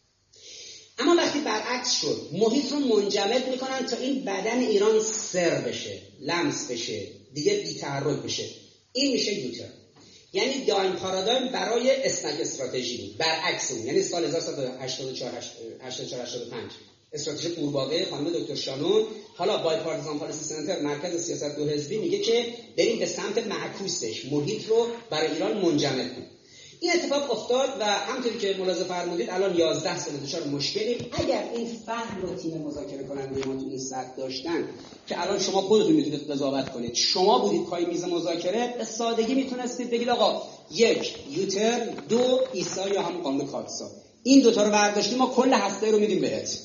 اما وقتی برعکس شد، محیط رو منجمد میکنن تا این بدن ایران سر بشه، لمس بشه، دیگه بی‌تحرک بشه. این میشه یوتر. یعنی داین پارادایم برای اسنک استراتژی بود، برعکس اون. یعنی سال هزار و سیصد و هشتاد و چهار هشتاد و پنج استراتژی قورباغه خانم دکتر شانون، حالا بای پارتیزان پالیسی سنتر، مرکز سیاست دو حزبی، میگه که بریم به سمت معکوسش، محیط رو برای ایران منجمد کنیم. این اتفاق افتاد و همونطوری که ملاحظه فرمودید الان یازده سال دچار مشکلیم. اگر این فهم رو تیم مذاکره کننده ما تو این سطح داشتن که الان شما خودتون میتونید قضاوت کنید، شما بودید پای میز مذاکره، به سادگی میتونستید بگید آقا یک یوتر، دو عیسی یا همون قانون کاتسا، این دوتا رو برداشتیم ما کل هسته رو میدیم بهت.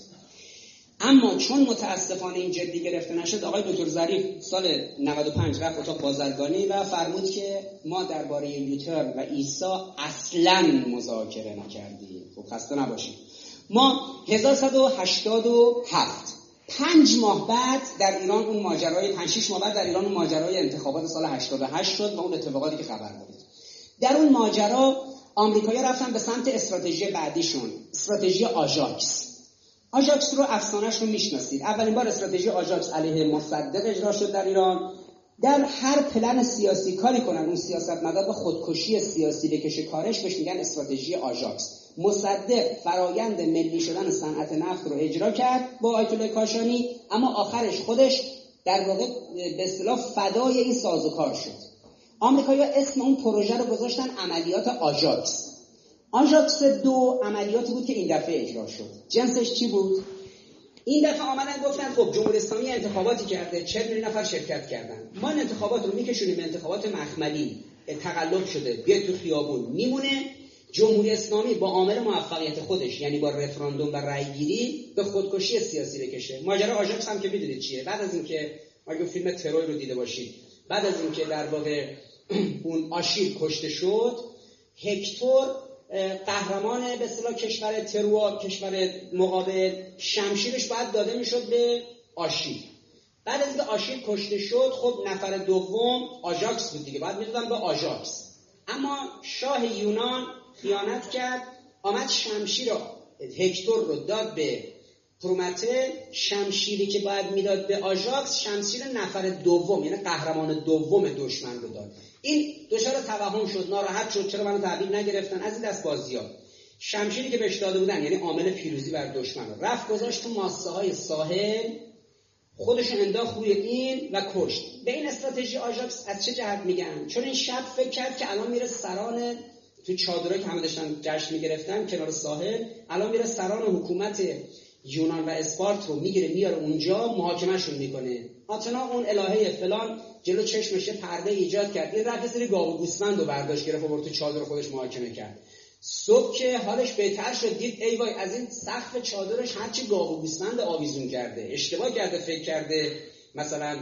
اما چون متاسفانه این جدی گرفته نشد، آقای دکتر ظریف سال نود و پنج رفت اتاق بازرگانی و فرمود که ما درباره یوترن و عیسی اصلاً مذاکره نکردیم. خب خسته نباشید. ما هزار و سیصد و هشتاد و هفت پنج ماه بعد در ایران اون ماجرای پنج شش ماه بعد در ایران اون ماجرای انتخابات سال هشتاد و هشت شد و اون اتفاقاتی که خبر دارید. در اون ماجرا آمریکایی‌ها رفتن به سمت استراتژی بعدیشون، استراتژی آژاکس. آژاکس رو افسانه‌اش رو میشناسید. اولین بار استراتژی آژاکس علیه مصدق اجرا شد در ایران. در هر پلن سیاسی کاری کنن اون سیاستمدار به خودکشی سیاسی بکشه کارش، بهش میگن استراتژی آژاکس. مصدق فرایند ملی شدن صنعت نفت رو اجرا کرد با آیت الله کاشانی، اما آخرش خودش در واقع به اصطلاح فدای این سازوکار شد. آمریکایی‌ها اسم اون پروژه رو گذاشتن عملیات آژاکس. آژاکس دو عملیاتی بود که این دفعه اجرا شد. جنسش چی بود؟ این دفعه آمدن گفتن خب جمهوری اسلامی انتخاباتی کرده، چهل میلیون نفر شرکت کردن، ما این انتخابات رو میکشونیم به انتخابات مخملی، تقلب شده، بیاد تو خیابون میمونه. جمهوری اسلامی با عامل موفقیت خودش، یعنی با رفراندوم و رأیگیری، به خودکشی سیاسی بکشه. ماجرا آژاکس هم که میدونید چیه. بعد از اینکه اگه فیلم ترور رو دیده باشید، بعد از اینکه در واقع اون آشیل کشته شد، هکتور قهرمان به اصطلاح کشور تروا، کشور مقابل، شمشیرش باید داده میشد به آشیل. بعد از اینکه آشیل کشته شد، خب نفر دوم آژاکس بود دیگه، باید میدادن به آژاکس. اما شاه یونان خیانت کرد، آمد شمشیر هکتور رو داد به پرومته. شمشیری که باید میداد به آژاکس شمشیر نفر دوم، یعنی قهرمان دوم دشمن رو داد. این دچار توهم شد، ناراحت شد، چرا منو تحویل نگرفتن؟ از این دست بازی‌ها شمشیری که بهش داده بودن، یعنی عامل پیروزی بر دشمن رو رفت گذاشت تو ماسه های ساحل، خودش انداخت روی این و کشت. به این استراتژی آژاکس از چه جهت میگن؟ چون این شب فکر کرد که الان میره سران تو چادرایی که همه داشتن جشن میگرفتن کنار ساحل، الان میره سران حکومت یونان و اسپارت رو میگیره میاره اونجا محاکمهشون میکنه. آتنا اون الهه فلان جلو چشمش پرده ایجاد کرد، این رفت سری گاو و گوسفند رو برداشت گرفت و برد تو چادر خودش محاکمه کرد. صبح که حالش بهتر شد دید ای وای از این سقف چادرش هرچی گاو و گوسفند آویزون کرده، اشتباه کرده، فکر کرده مثلا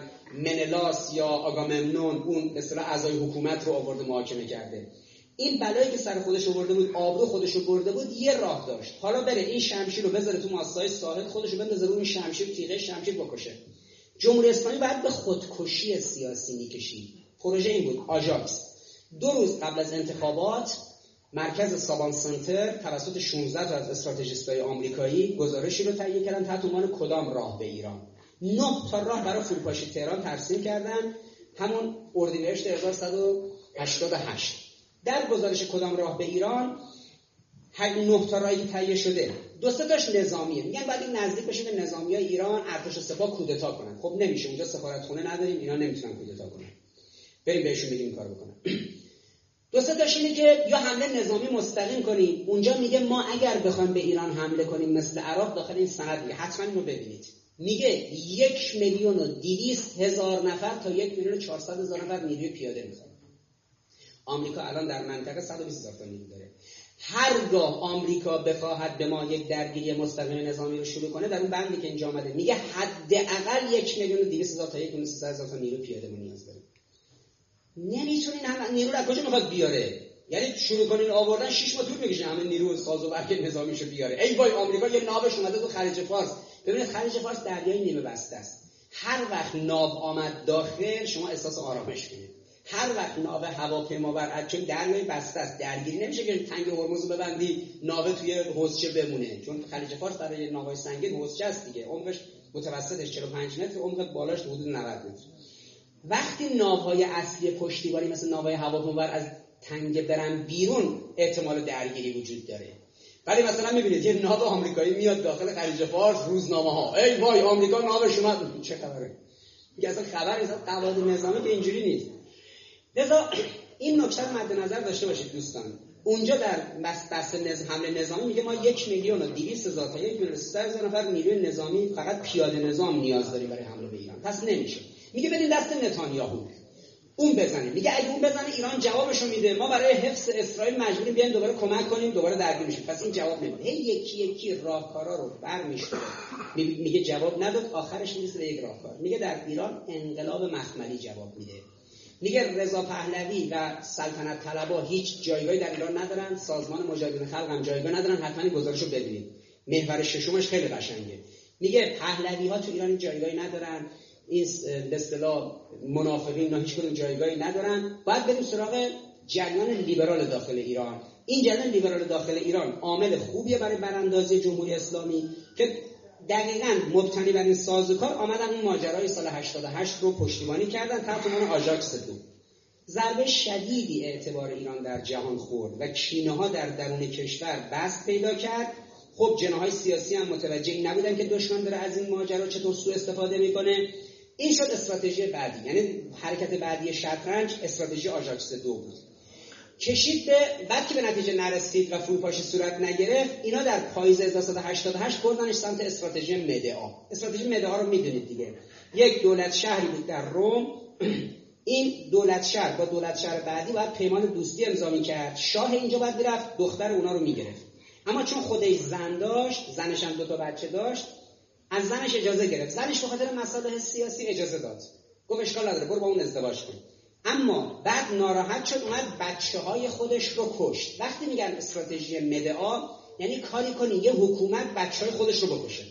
منلاس یا آگاممنون اون اصطلاح اعضای حکومت رو آورده محاکمه کرده. این بلایی که سر خودش آورده بود، آبرو خودش رو برده بود، یه راه داشت، حالا بره این شمشیر رو بذاره تو ماسه‌های ساحل، خودش رو بندازه روی این شمشیر، تیغه شمشیر بکشه. جمهوری اسلامی بعد به خودکشی سیاسی میکشید. پروژه این بود، آژاکس. دو روز قبل از انتخابات مرکز سابان سنتر توسط شانزده تا از استراتژیست‌های آمریکایی گزارشی رو تهیه کردن تحت عنوان کدام راه به ایران. نه تا راه برای فروپاشی تهران ترسیم کردن، همون اردیبهشت هزار و سیصد و هشتاد و هشت. در گزارش کدام راه به ایران نه تا راهی که تهیه شده، دو سه تاش نظامیه، میگن بعد این نزدیک بشه به نظامیای ایران، ارتش و سپاه کودتا کنن. خب نمیشه، اونجا سفارتخونه نداریم، اینا نمیتونن کودتا کنن، بریم بهشون بگیم این کارو بکنن. دو سه تاش اینه که یا حمله نظامی مستقیم کنیم، اونجا میگه ما اگر بخوایم به ایران حمله کنیم مثل عراق، داخل این سند میگه حتما اینو ببینید، میگه یک میلیون و دویست هزار نفر تا یک میلیون و چهارصد هزار نفر نیروی پیاده میخواد. آمریکا الان در منطقه صد و بیست هزار تا نیرو داره. هرگاه آمریکا بخواهد به ما یک درگیری مستقیم نظامی رو شروع کنه، در اون بندی که اینجا آمده میگه حداقل یک میلیون و دویست هزار تا یک میلیون و سیصد هزار تا نیرو پیاده ما نیاز داره. نمیتونین هم نیرو رو کجا میخواد بیاره؟ یعنی شروع کنین آوردن شش ماه طول میکشه همه نیرو ساز و برگ نظامیشو بیاره. ای وای آمریکا یه ناوش اومده تو خلیج فارس. ببینید خلیج فارس دریای نیمه بسته است. هر وقت ناو آمد داخل شما احساس آرامش کنید. هر وقت ناو هواپیما بر چون دریای بسته است، درگیری نمیشه که تنگ هرمز رو ببندی ناو توی حوضچه بمونه، چون خلیج فارس برای ناوهای سنگین حوضچه است دیگه، عمقش متوسطش چهل و پنج متر، عمق بالاش حدود نود متر. وقتی ناوهای اصلی پشتیبانی مثل ناوهای هواپیما از تنگه برن بیرون، احتمال درگیری وجود داره. ولی مثلا میبینید یه ناو آمریکایی میاد داخل خلیج فارس، روزنامه‌ها ای وای آمریکا ناوش اومد، چه خبره؟ میگه اصلا خبر نیست، قواعد نظامی که اینجوری نیست. لذا این نکته رو مد نظر داشته باشید دوستان. اونجا در بحث نظام حمله نظامی میگه ما یک میلیون و دویست هزار تا یک میلیون و سیصد هزار نفر نیروی نظامی فقط پیاده نظام نیاز داریم برای حمله به ایران. پس نمیشه. میگه بدین دست نتانیاهو اون بزنه. میگه اگه اون بزنه ایران جوابشو میده، ما برای حفظ اسرائیل مجبوریم بیایم دوباره کمک کنیم، دوباره درگیر میشیم. پس این جواب نمیده. هی یکی یکی راهکارا رو برمی‌داره. میگه جواب نداد، آخرش میرسه به یک راهکار. میگه در ایران انقلاب مخملی جواب میده. میگه رضا پهلوی و سلطنت طلبها هیچ جایگاهی در ایران ندارن، سازمان مجاهدین خلق هم جایگاه ندارن، حتما این گزارشو ببینید. محور ششمش خیلی قشنگه. میگه پهلوی ها تو ایران جایگاهی ندارن، این به اصطلاح منافقین نه هیچ کدوم جایگاهی ندارن. باید بریم سراغ جریان لیبرال داخل ایران. این جریان لیبرال داخل ایران عامل خوبیه برای براندازی جمهوری اسلامی که دقیقاً مبتنی بر این سازوکار آمدن اون ماجرای سال هشتاد و هشت رو پشتیبانی کردن تحت عنوان آژاکس دو. ضربه شدیدی اعتبار ایران در جهان خورد و کینه‌ها در درون کشور بست پیدا کرد. خب جناح‌های سیاسی هم متوجه این نبودن که دشمن داره از این ماجرا چطور سوء استفاده میکنه. این شد استراتژی بعدی، یعنی حرکت بعدی شطرنج استراتژی آژاکس دو بود. کشید به بعد که به نتیجه نرسید و فروپاشی صورت نگرفت، اینا در پاییز هزار و سیصد و هشتاد و هشت بردنش سمت استراتژی مدعا. استراتژی مدعا رو میدونید دیگه. یک دولت شهری بود در روم. این دولت شهر با دولت شهر بعدی باید پیمان دوستی امضا می‌کرد. شاه اینجا باید میرفت دختر اونا رو میگرفت. اما چون خودش زن داشت، زنش هم دو تا بچه داشت، از زنش اجازه گرفت. زنش به خاطر مصالح سیاسی اجازه داد. گفت اشکال نداره برو با اون ازدواج کن. اما بعد ناراحت شد، اومد بچه‌های خودش رو کشت. وقتی میگن استراتژی مدعا یعنی کاری کنی یه حکومت بچه‌های خودش رو بکشه.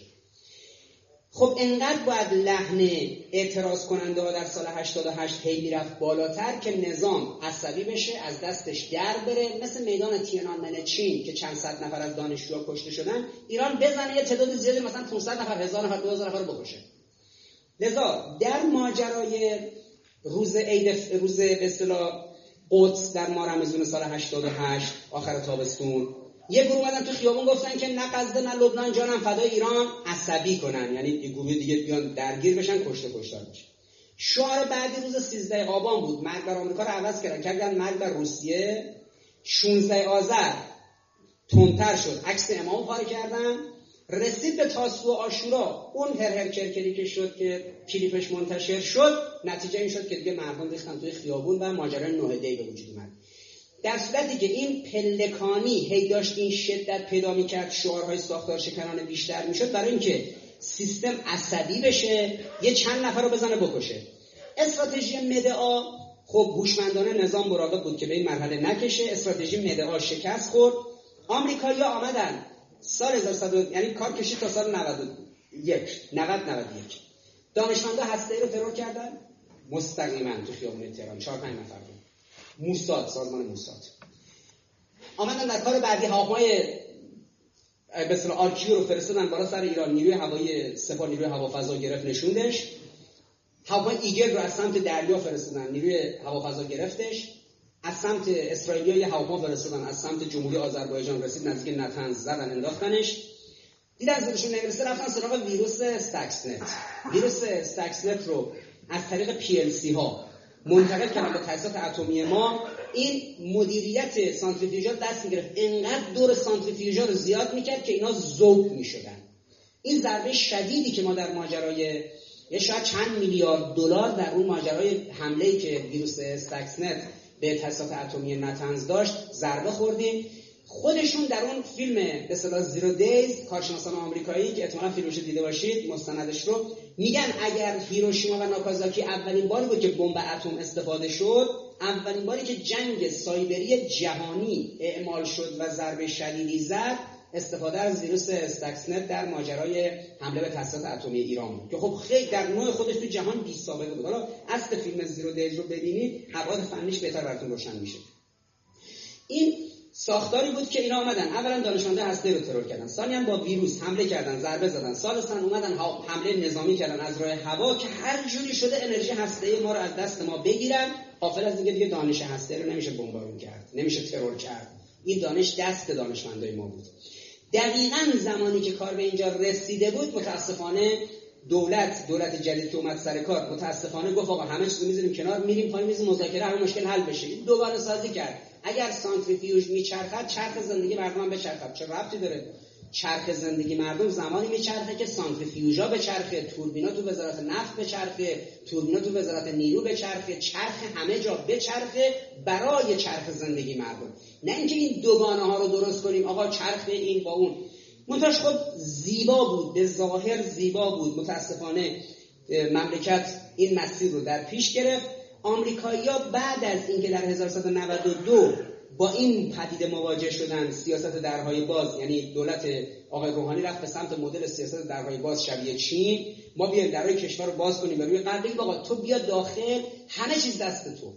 خب انقدر باید لحن اعتراض کننده ها در سال هشتاد و هشت هی میرفت بالاتر که نظام عصبی بشه، از دستش در بره، مثل میدان تیانانمن چین که چند صد نفر از دانشجوها کشته شدن، ایران بزنه یه تعداد زیادی مثلا پانصد نفر، هزار نفر، دو هزار نفر رو بکشه. لذا در ماجرای روز عید روز به اصطلاح قدس در ماه رمضان سال هشتاد و هشت آخر تابستون یه گروه اومدن تو خیابون گفتن که نه غزه نه لبنان جانم فدای ایران، عصبی کنن، یعنی یه گروه دیگه بیان درگیر بشن، کشته کشتار بشن. شعار بعدی روز سیزده آبان بود، مرگ بر آمریکا رو عوض کردن، کردن مرگ بر روسیه. شانزده آذر تندتر شد، عکس امامو پاره کردن. رسید به تاسوعا و عاشورا، اون هر هر کرکری که شد که کلیپش منتشر شد، نتیجه این شد که دیگه مردم ریختن توی خیابون و ماجرای نه دی به وجود اومد. در صورتی که این پلکانی هی داشت این شدت پیدا می‌کرد، شعارهای ساختار شکنانه بیشتر میشد برای اینکه سیستم عصبی بشه، یه چند نفر رو بزنه بکشه. استراتژی مدعا خب هوشمندانه نظام مراقب بود که به این مرحله نکشه. استراتژی مدعا شکست خورد. آمریکایی‌ها آمدن سال هزار و صد یعنی کار کشید تا سال نود و یک نود نود و یک دانشمندا هسته‌ای رو ترور کردن مستقیما تو خیابون تهران، چهار پنج نفر رو. موساد، سازمان موساد آمدن در کار بعدی، هواپیمای به اصطلاح آرکیو رو فرستادن بالا سر ایران. نیروی هوایی سپاه نیروی هوافضا گرفت نشوندش. هواپیمای ایگل رو از سمت دریا فرستادن، نیروی هوافضا گرفتش. از سمت اسرائیلیا یه هواپیما فرستادن، از سمت جمهوری آذربایجان رسید نزدیک نتنز، زدن انداختنش. دیدن از دلشون نمیرسه رفتن سراغ ویروس استاکسنت. ویروس استاکسنت رو از طریق پی ال سی ها منتقل کردن به تاسیسات اتمی ما. این مدیریت سانتریفیوژها دست میگرفت، انقدر دور سانتریفیوژها رو زیاد میکرد که اینا ذوب میشدن. این ضربه شدیدی که ما در ماجرای یه شاید چند میلیارد دلار در اون ماجرای حمله‌ای که ویروس استاکسنت به تاسیسات اتمی نتنز داشت ضربه خوردیم. خودشون در اون فیلم به اصطلاح زیرو دیز، کارشناسان آمریکایی که احتمالاً فیلمش رو دیده باشید، مستندش رو، میگن اگر هیروشیما و ناکازاکی اولین باری بود که بمب اتم استفاده شد، اولین باری که جنگ سایبری جهانی اعمال شد و ضربه شدیدی زد، استفاده از ویروس استاکسنت در ماجرای حمله به تاسیسات اتمی ایران بود که خب خیلی در نوع خودش تو جهان بی سابقه بود. حالا اصل فیلم زیرو دیز رو ببینید، ابعاد فنیش بهتر براتون روشن میشه. این ساختاری بود که اینا اومدن اولا دانشمنده هسته رو ترور کردن، ثانیاً با ویروس حمله کردن، ضربه زدن، ثالثاً اومدن حمله نظامی کردن از راه هوا که هر جوری شده انرژی هسته‌ای ما رو از دست ما بگیرن. غافل از اینکه دیگه دانش هسته‌ای رو نمیشه بمبارون کرد، نمیشه ترور کرد. این دانش دست دانشمندای ما بود. دقیقاً زمانی که کار به اینجا رسیده بود، متاسفانه دولت دولت جدید که اومد سر کار متاسفانه گفت آقا همه چیزو میذاریم کنار، میریم پای میز مذاکره، همه مشکل حل بشه. دوباره سازی کرد، اگر سانتریفیوژ میچرخد چرخ زندگی مردم هم بچرخد. چه ربطی داره؟ چرخ زندگی مردم زمانی میچرخه که سانتریفیوژا بچرخه، توربینا تو وزارت نفت بچرخه، توربینا تو وزارت نیرو بچرخه، چرخ همه جا بچرخه برای چرخ زندگی مردم. نه اینکه این دوگانه ها رو درست کنیم آقا چرخ این با اون. منتهاش خب زیبا بود، به ظاهر زیبا بود. متاسفانه مملکت این مسیر رو در پیش گرفت. آمریکایی‌ها بعد از اینکه در هزار و سیصد و نود و دو با این پدیده مواجه شدن، سیاست درهای باز، یعنی دولت آقای روحانی رفت به سمت مدل سیاست درهای باز شبیه چین، ما بیایم درهای کشور رو باز کنیم و روی قلب بگیم آقا تو بیا داخل، همه چیز دست تو.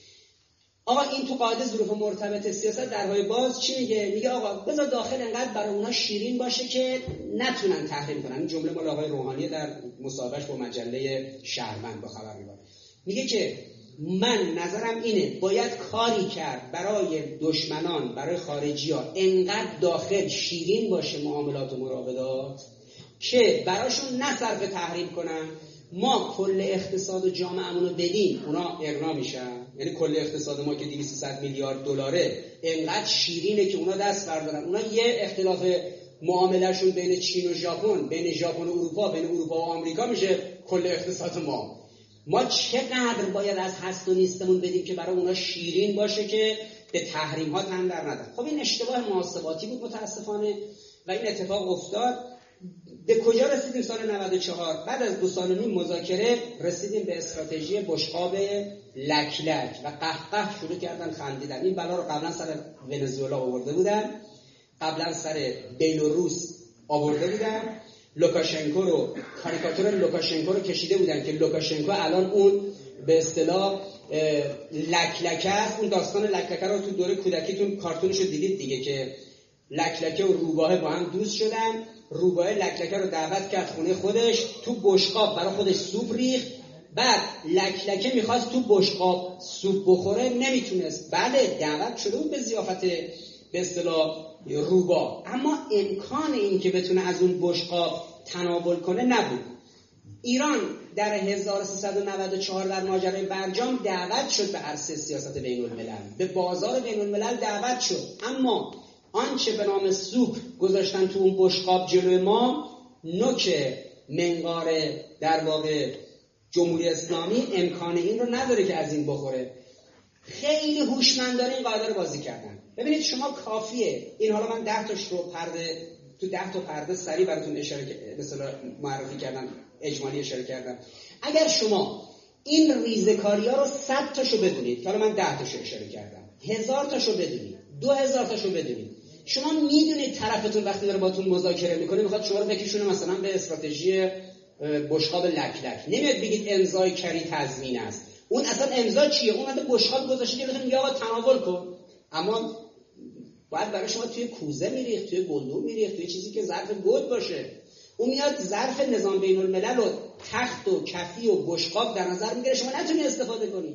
آقا این تو قاعده ظروف مرتبط سیاست درهای باز چی میگه؟ میگه آقا بذار داخل انقدر برای اونا شیرین باشه که نتونن تحریم کنن. این جمله مال آقای روحانی در مصاحبهش با مجله شهروند با خبر میبره. میگه که من نظرم اینه باید کاری کرد برای دشمنان، برای خارجی ها انقدر داخل شیرین باشه معاملات و مراودات که براشون نه صرف تحریم کنن، ما کل اقتصاد و جامعه‌مون رو بدیم اونا اغنا میشن. یعنی کل اقتصاد ما که دویست صد میلیارد دلاره انقدر شیرینه که اونا دست بردارن. اونا یه اختلاف معاملهشون بین چین و ژاپن، بین ژاپن و اروپا، بین اروپا و آمریکا میشه کل اقتصاد ما. ما چقدر باید از هست و نیستمون بدیم که برای اونا شیرین باشه که به تحریم ها تن در ندن. خب این اشتباه محاسباتی بود متاسفانه و این اتفاق افتاد. به کجا رسیدیم سال نود و چهار؟ بعد از دو سال و نیم مذاکره رسیدیم به استراتژی بشقاب لک لک و قهقه شروع کردن خندیدن. این بلا رو قبلا سر ونزوئلا آورده بودن، قبلا سر بیلاروس آورده بودن، لوکاشنکو رو، کاریکاتور لوکاشنکو رو کشیده بودن که لوکاشنکو الان اون به اصطلاح لک لکه است. اون داستان لک لکه رو تو دوره کودکیتون کارتونشو دیدید دیگه که لک لکه و روباه با هم دوست شدن. روباه لک لکه رو دعوت کرد خونه خودش، تو بشقاب برای خودش سوپ ریخت. بعد لک لکه میخواست تو بشقاب سوپ بخوره، نمیتونست. بعد دعوت شده بود به ضیافت به اصطلاح روباه، اما امکان این که بتونه از اون بشقاب تناول کنه نبود. ایران در هزار و سیصد و نود و چهار در ماجرای برجام دعوت شد به عرصه سیاست بین الملل، به بازار بین الملل دعوت شد، اما آنچه به نام سوپ گذاشتن تو اون بشقاب جلوی ما، نوک منقار در واقع جمهوری اسلامی امکان این رو نداره که از این بخوره. خیلی هوشمندانه این قاعده رو بازی کردن. ببینید شما کافیه این، حالا من ده تاش رو پرده تو ده تا پرده سریع براتون اشاره به اصطلاح معرفی کردم، اجمالی اشاره کردم. اگر شما این ریزکاری‌ها رو صد تاشو بدونید، حالا من ده تاشو اشاره کردم، هزار تاشو بدونید، دو هزار تاشو بدونید، شما میدونید طرفتون وقتی داره باتون مذاکره میکنه میخواد شما رو بکشونه مثلا به استراتژی بشقاب لک لک. نمیاد بگید امضای کری تضمین است. اون اصلا امضا چیه؟ اون اصلا بشقاب گذاشته که بتون میگه آقا تناول کن، اما باید برای شما توی کوزه میریخت، توی گلدون میریخت، توی چیزی که ظرف گود باشه. اون میاد ظرف نظام بین الملل و تخت و کفی و بشقاب در نظر میگیره، شما نتونی استفاده کنی.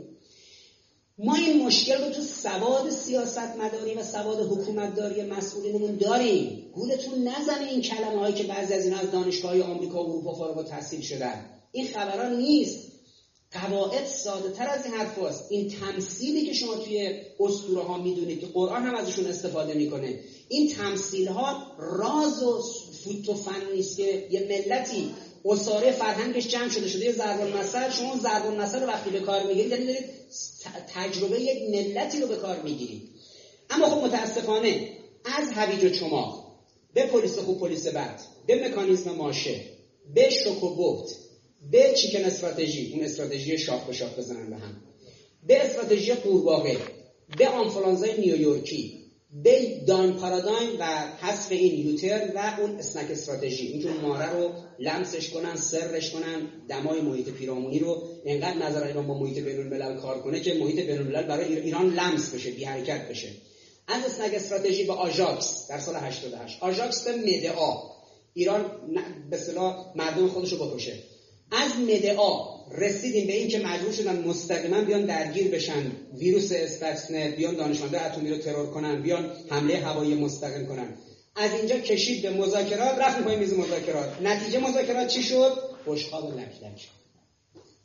ما این مشکل رو تو سواد سیاستمداری و سواد حکومتداری مسئولینمون داریم. گولتون نزنه این کلمه هایی که بعضی از اینا از دانشگاه‌های آمریکا و اروپا فارغ التحصیل شدن. این خبران نیست. قواعد ساده تر از این حرف هست. این تمثیلی که شما توی اسطوره ها میدونید که قرآن هم ازشون استفاده میکنه، این تمثیل ها راز و فوت و فن نیست که یه ملتی اساره فرهنگش جمع شده شده یه ضرب المثل، شما ضرب المثل رو وقتی به کار میگیرید یعنی دارید تجربه یک ملتی رو به کار میگیرید. اما خب متاسفانه از هویج و چماق به پلیس خوب پلیس بد، به مکانیزم ماشه، به شوک و بهت، به چیکن استراتژی، اون استراتژی شاخ به شاخ بزنن به هم، به استراتژی قورباغه، به آنفولانزای نیویورکی، به داین پارادایم و حذف این یوتر و اون اسنک استراتژی، اینکه اون ماره رو لمسش کنن، سرش کنن، دمای محیط پیرامونی رو انقدر نظر ایران با محیط بین الملل کار کنه که محیط بین الملل برای ایران لمس بشه، بی حرکت بشه. از اسنک استراتژی به آژاکس در سال هشتاد و هشت، آژاکس به مدعا، ایران به اصطلاح مردم خودش رو بکشه. از مدعا رسیدیم به این که مجبور شدن مستقیما بیان درگیر بشن، ویروس استاکسنت، بیان دانشمنده اتمی رو ترور کنن، بیان حمله هوایی مستقیم کنن. از اینجا کشید به مذاکرات، رفتیم پای میز مذاکرات. نتیجه مذاکرات چی شد؟ بشقاب لک لک.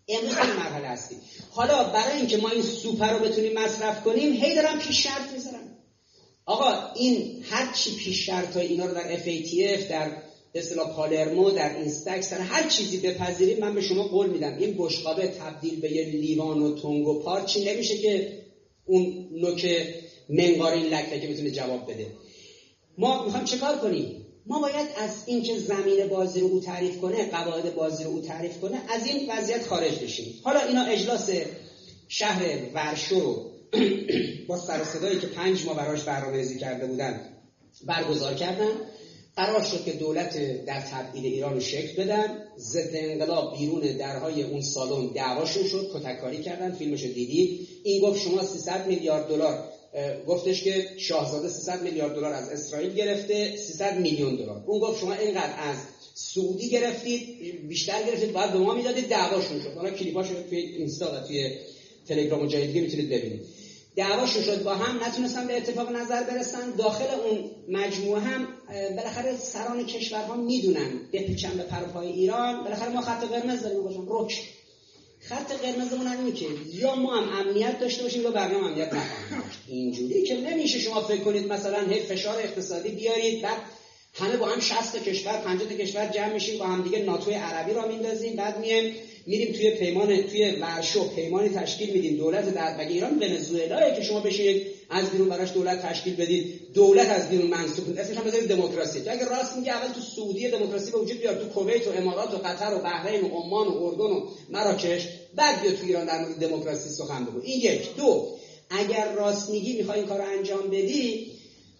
امروز این مرحله هستیم. حالا برای اینکه ما این سوپر رو بتونیم مصرف کنیم هی دارم پیش شرط میذارم. آقا این هر چی پیش شرط های اینا رو در اف ای تی اف، در به اصطلاح پالرمو، در اینستکس، در هر چیزی بپذیریم، من به شما قول میدم این بشقابه تبدیل به یه لیوان و تنگ و پارچی نمیشه که اون نوک منقار این لکه که میتونه جواب بده. ما میخوایم چه کار کنیم؟ ما باید از این که زمین بازی رو او تعریف کنه، قواعد بازی رو او تعریف کنه، از این وضعیت خارج بشیم. حالا اینا اجلاس شهر ورشو رو با سر و صدایی که پنج ماه براش برنامه‌ریزی کرده بودن برگزار کردن. قرار شد که دولت در تبعید ایران رو شکل بدن. ضد انقلاب بیرون درهای اون سالن دعواشون شد، کتککاری کردن. فیلمشو دیدید. این گفت شما سیصد میلیارد دلار، گفتش که شاهزاده سیصد میلیارد دلار از اسرائیل گرفته، سیصد میلیون دلار. اون گفت شما اینقدر از سعودی گرفتید، بیشتر گرفتید، باید به ما میدادید. دعواشون شد. حالا کلیپاشو توی اینستا و توی تلگرام و جای دیگه میتونید ببینید. دعواشون شد، با هم نتونستن به اتفاق نظر برسن. داخل اون مجموعه هم بالاخره سران کشورها میدونن بپیچن به پر و پای ایران. بالاخره ما خط قرمز داریم باشیم، رک. خط قرمزمون همینه که یا ما هم امنیت داشته باشیم یا بقیه هم امنیت نخواهیم داشت. اینجوری که نمیشه شما فکر کنید مثلا هی فشار اقتصادی بیارید، بعد همه با هم شصت تا کشور پنجاه تا کشور جمع میشیم با هم دیگه ناتوی عربی را میندازیم، بعد میایم میریم توی پیمان توی ورشو پیمانی تشکیل میدیم. دولت در بگه ایران ونزوئلایی که شما بشینید از بیرون براش دولت تشکیل بدید، دولت از بیرون منسوب، اسمش هم بذارید دموکراسی. تو اگه راست میگه اول تو سعودی دموکراسی به وجود بیار، تو کویت و امارات و قطر و بحرین و عمان و اردن و مراکش، بعد بیا تو ایران در مورد دموکراسی سخن بگو. این یک. دو، اگر راست میگی میخوای این کارو انجام بدی،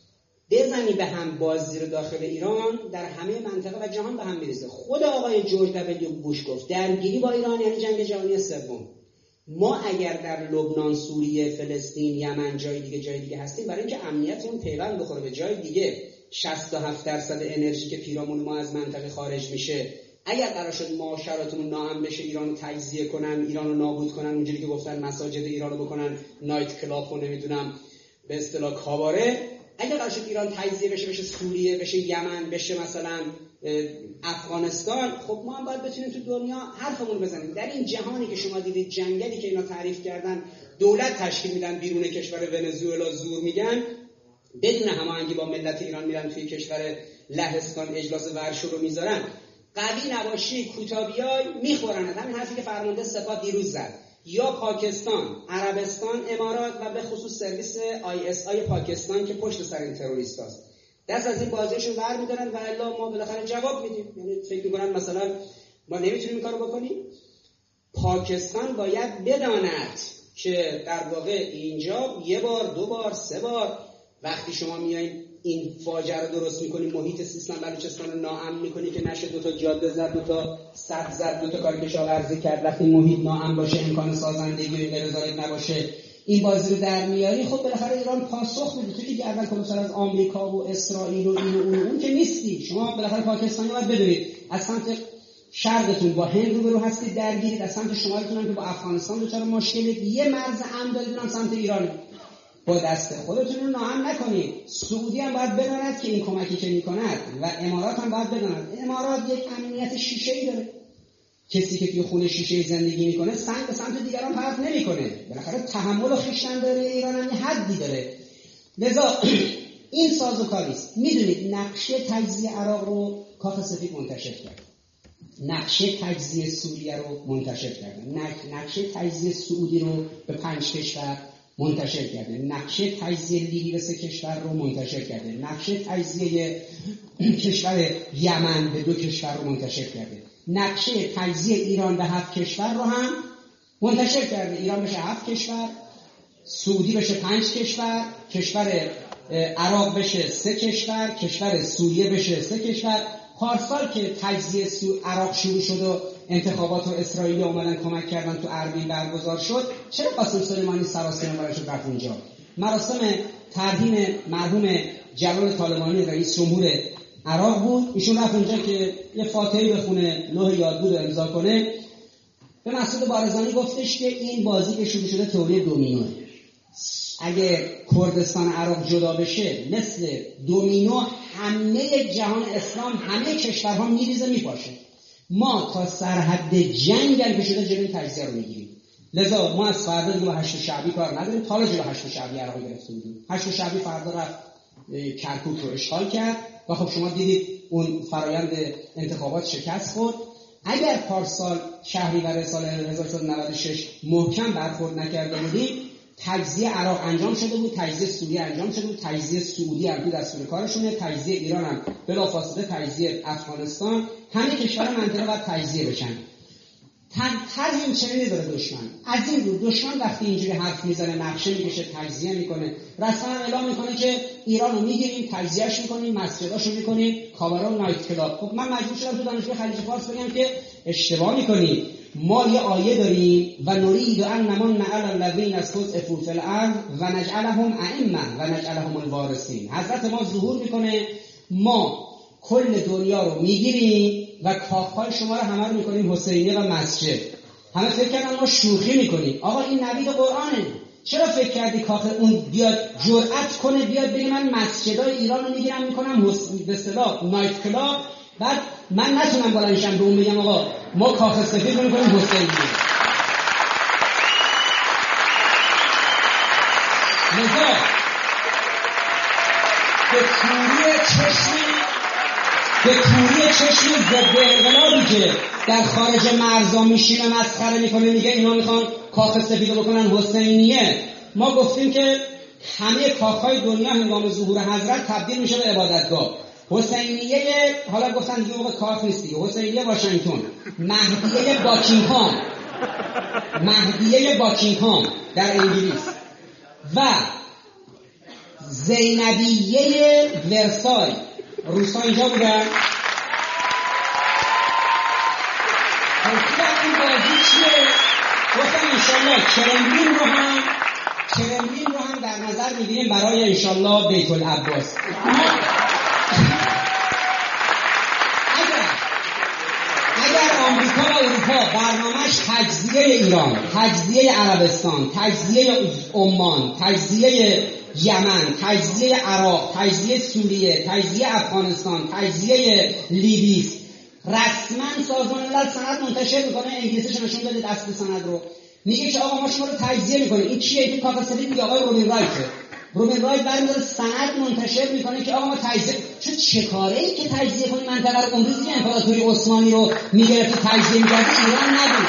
بزنی به هم بازی رو داخل ایران در همه منطقه و جهان به هم میریزه. خود آقای جورج دبلیو بوش گفت درگیری با ایران یعنی جنگ جهانی سوم. ما اگر در لبنان، سوریه، فلسطین، یمن، جای دیگه جای دیگه هستیم، برای اینکه امنیتمون پیوند بخوره به جای دیگه، شصت و هفت درصد انرژی که پیرامون ما از منطقه خارج میشه، اگر قرار شد معاشرتمون ناامن بشه، ایرانو تجزیه کنن، ایرانو نابود کنن، اونجوری که گفتن مساجد ایرانو بکنن نایت کلاب و نمیدونم به اصطلاح کاباره، اگر قرار شد ایران تجزیه بشه، بشه سوریه، بشه یمن، بشه مثلا افغانستان، خب ما هم باید بتونیم تو دنیا حرفمون بزنیم. در این جهانی که شما دیدید جنگلی که اینا تعریف کردن، دولت تشکیل میدن بیرون کشور ونزوئلا زور میگن، بدون هماهنگی با ملت ایران میرن توی کشور لهستان اجلاس ورشو رو میذارن، قوی نباشی کوتابیای میخورن. همین حرفی که فرمانده سپاه دیروز زد. یا پاکستان، عربستان، امارات و به خصوص سرویس آی اس آی پاکستان که پشت سر این تروریست هست، دست از این بازیشون برمی‌دارن و الا ما بالاخره جواب میدیم. یعنی فکر می‌کنن مثلا ما نمیتونیم این کارو بکنیم. پاکستان باید بداند که در واقع اینجا یه بار، دو بار، سه بار وقتی شما میایین این فاجعه رو درست می‌کنی، محیط سیستان بلوچستان رو ناامن می‌کنی که نشه دو تا جاده زد، دو تا سد زد، دو تا کار کشاورزی کرد، وقتی محیط ناامن باشه، امکان سازندگی و غیرضایت نباشه، این بازی رو در میاری، خب بالاخره ایران پاسخ میده. تو که گردن کلوفتر از آمریکا و اسرائیل و این و اون, اون که نیستی. شما بالاخره پاکستانی باید بدونید از سمت شرقتون با هند روبرو هستید درگیرید، از سمت شمالتون هم که با افغانستان دچار مشکلید، یه مرز امن دارید اونم سمت ایران. با دست خودتون رو ناامن نکنید. سعودی هم باید بداند که این کمکی که میکند و امارات هم باید بداند. امارات یک امنیت شیشه‌ای داره. کسی که توی خونه شیشه زندگی میکنه سنگ به سمت دیگران پرت نمیکنه. بالاخره تحمل و خویشتن داره. ایران هم یه حدی داره. لذا این سازوکاری است. میدونید نقشه تجزیه عراق رو کاخ سفید منتشر کرد. نقشه تجزیه سوریه رو منتشر کرده. نقشه تجزیه سعودی رو به پنج کشور منتشر کرده. نقشه تجزیه لیبی به سه کشور رو منتشر کرده. نقشه تجزیه کشور یمن به دو کشور رو منتشر کرده. نقشه تجزیه ایران به هفت کشور رو هم منتشر کرده. ایران بشه هفت کشور، سعودی بشه پنج کشور، کشور عراق بشه سه کشور، کشور سوریه بشه سه کشور. پارسال که تجزیه عراق شروع شد و انتخابات و اسرائیلی اومدن کمک کردن تو اربیل برگزار شد، چرا قاسم سلیمانی سراسر برای شد رفت اونجا؟ مراسم ترحیم مرحوم جلال طالبانی رئیس جمهور عراق بود. ایشون رفت اونجا که یه فاتحه بخونه، لوح یادبود رو امضا کنه. به مسعود بارزانی گفتش که این بازی که شروع شده تئوری دومینوه. اگه کردستان عراق جدا بشه مثل دومینو همه جهان اسلام، همه کشورها میریزه میپاشه. ما تا سرحد جنگ هم که شده جلوی تجزیه رو میگیریم. لذا ما از فردا دیگه با هشت شعبی کار نداریم. تا جلوی هشت شعبی عراقی گرفته بودیم. هشت شعبی فردا رفت کرکوک رو اشغال کرد و خب شما دیدید اون فرایند انتخابات شکست خورد. اگر پارسال شهریور سال هزار و سیصد و نود و شش محکم برخورد نکرده بودیم، تجزیه عراق انجام شده بود، تجزیه سوریه انجام شده بود، تجزیه سعودی هم تو دستور کارشونه، تجزیه ایران هم بلافاصله، تجزیه افغانستان، همه کشور منطقه باید تجزیه بشن. طرح این چنینی داره دشمن. از این رو دشمن وقتی اینجوری حرف میزنه، نقشه میکشه، تجزیه میکنه، رسما اعلام میکنه که ایران رو میگیریم، تجزیهش میکنیم، مسجداشو میکنیم، کابارا و نایت کلاب. خب من مجبور شدم تو دانشگاه خلیج فارس بگم که اشتباه میکنید. ما یه آیه داریم و نرید ان نمن علی الذین استضعفوا فی الارض و نجعلهم ائمه و نجعلهم الوارثین. حضرت ما ظهور میکنه ما کل دنیا رو میگیریم و کاخهای شما رو همه رو میکنیم حسینیه و مسجد. همه فکر کردن ما شوخی میکنیم. آقا این نوید قرآنه. چرا فکر کردی کاخ اون بیاد جرأت کنه بیاد بگه من مسجدای ایران رو میگیرم میکنم به اصطلاح نایت کلاب، بعد من نتونم بلندشم به اون بگم آقا ما کاخ سفید رو میکنیم حسینیه. لذا به کوری چشمی به کوری چشمی ضد انقلابی که در خارج مرزا میشینه مسخره میکنه، میگه اینا میخوان کاخ سفید رو بکنن حسینیه. ما گفتیم که همه کاخهای دنیا هنگام ظهور حضرت تبدیل میشه به عبادتگاه. حسینیه حالا گفتن دیگه موقع کاخ نیست دیگه، حسینیه واشنگتن، مهدیه باکینگهام، مهدیه باکینگهام در انگلیس و زینبیه ورسای. روسا اینجا بودن. حکومت این بازی چیه؟ گفتم انشالله کرملین رو هم کرملین رو هم در نظر میگیریم برای انشالله بیت العباس. اگر اگر آمریکا و اروپا برنامهش تجزیه ایران، تجزیه عربستان، تجزیه عمان، تجزیه یمن، تجزیه عراق، تجزیه سوریه، تجزیه افغانستان، تجزیه لیبی، رسما سازمان ملل سند منتشر میکنه، انگلیسیش نشون دادید اصل سند رو، میگه که آقا ما شما رو تجزیه میکنه. این کیه؟ این کاخ سفید میگه آقای روبین رایته. روبین رایت برمی‌داره سند منتشر میکنه که آقا ما تجزیه. چه چه کاره‌ای که تجزیه کنی منطقه رو؟ امروز که امپراتوری عثمانی رو میگرفت تجزیه می‌کردی ایران نبود.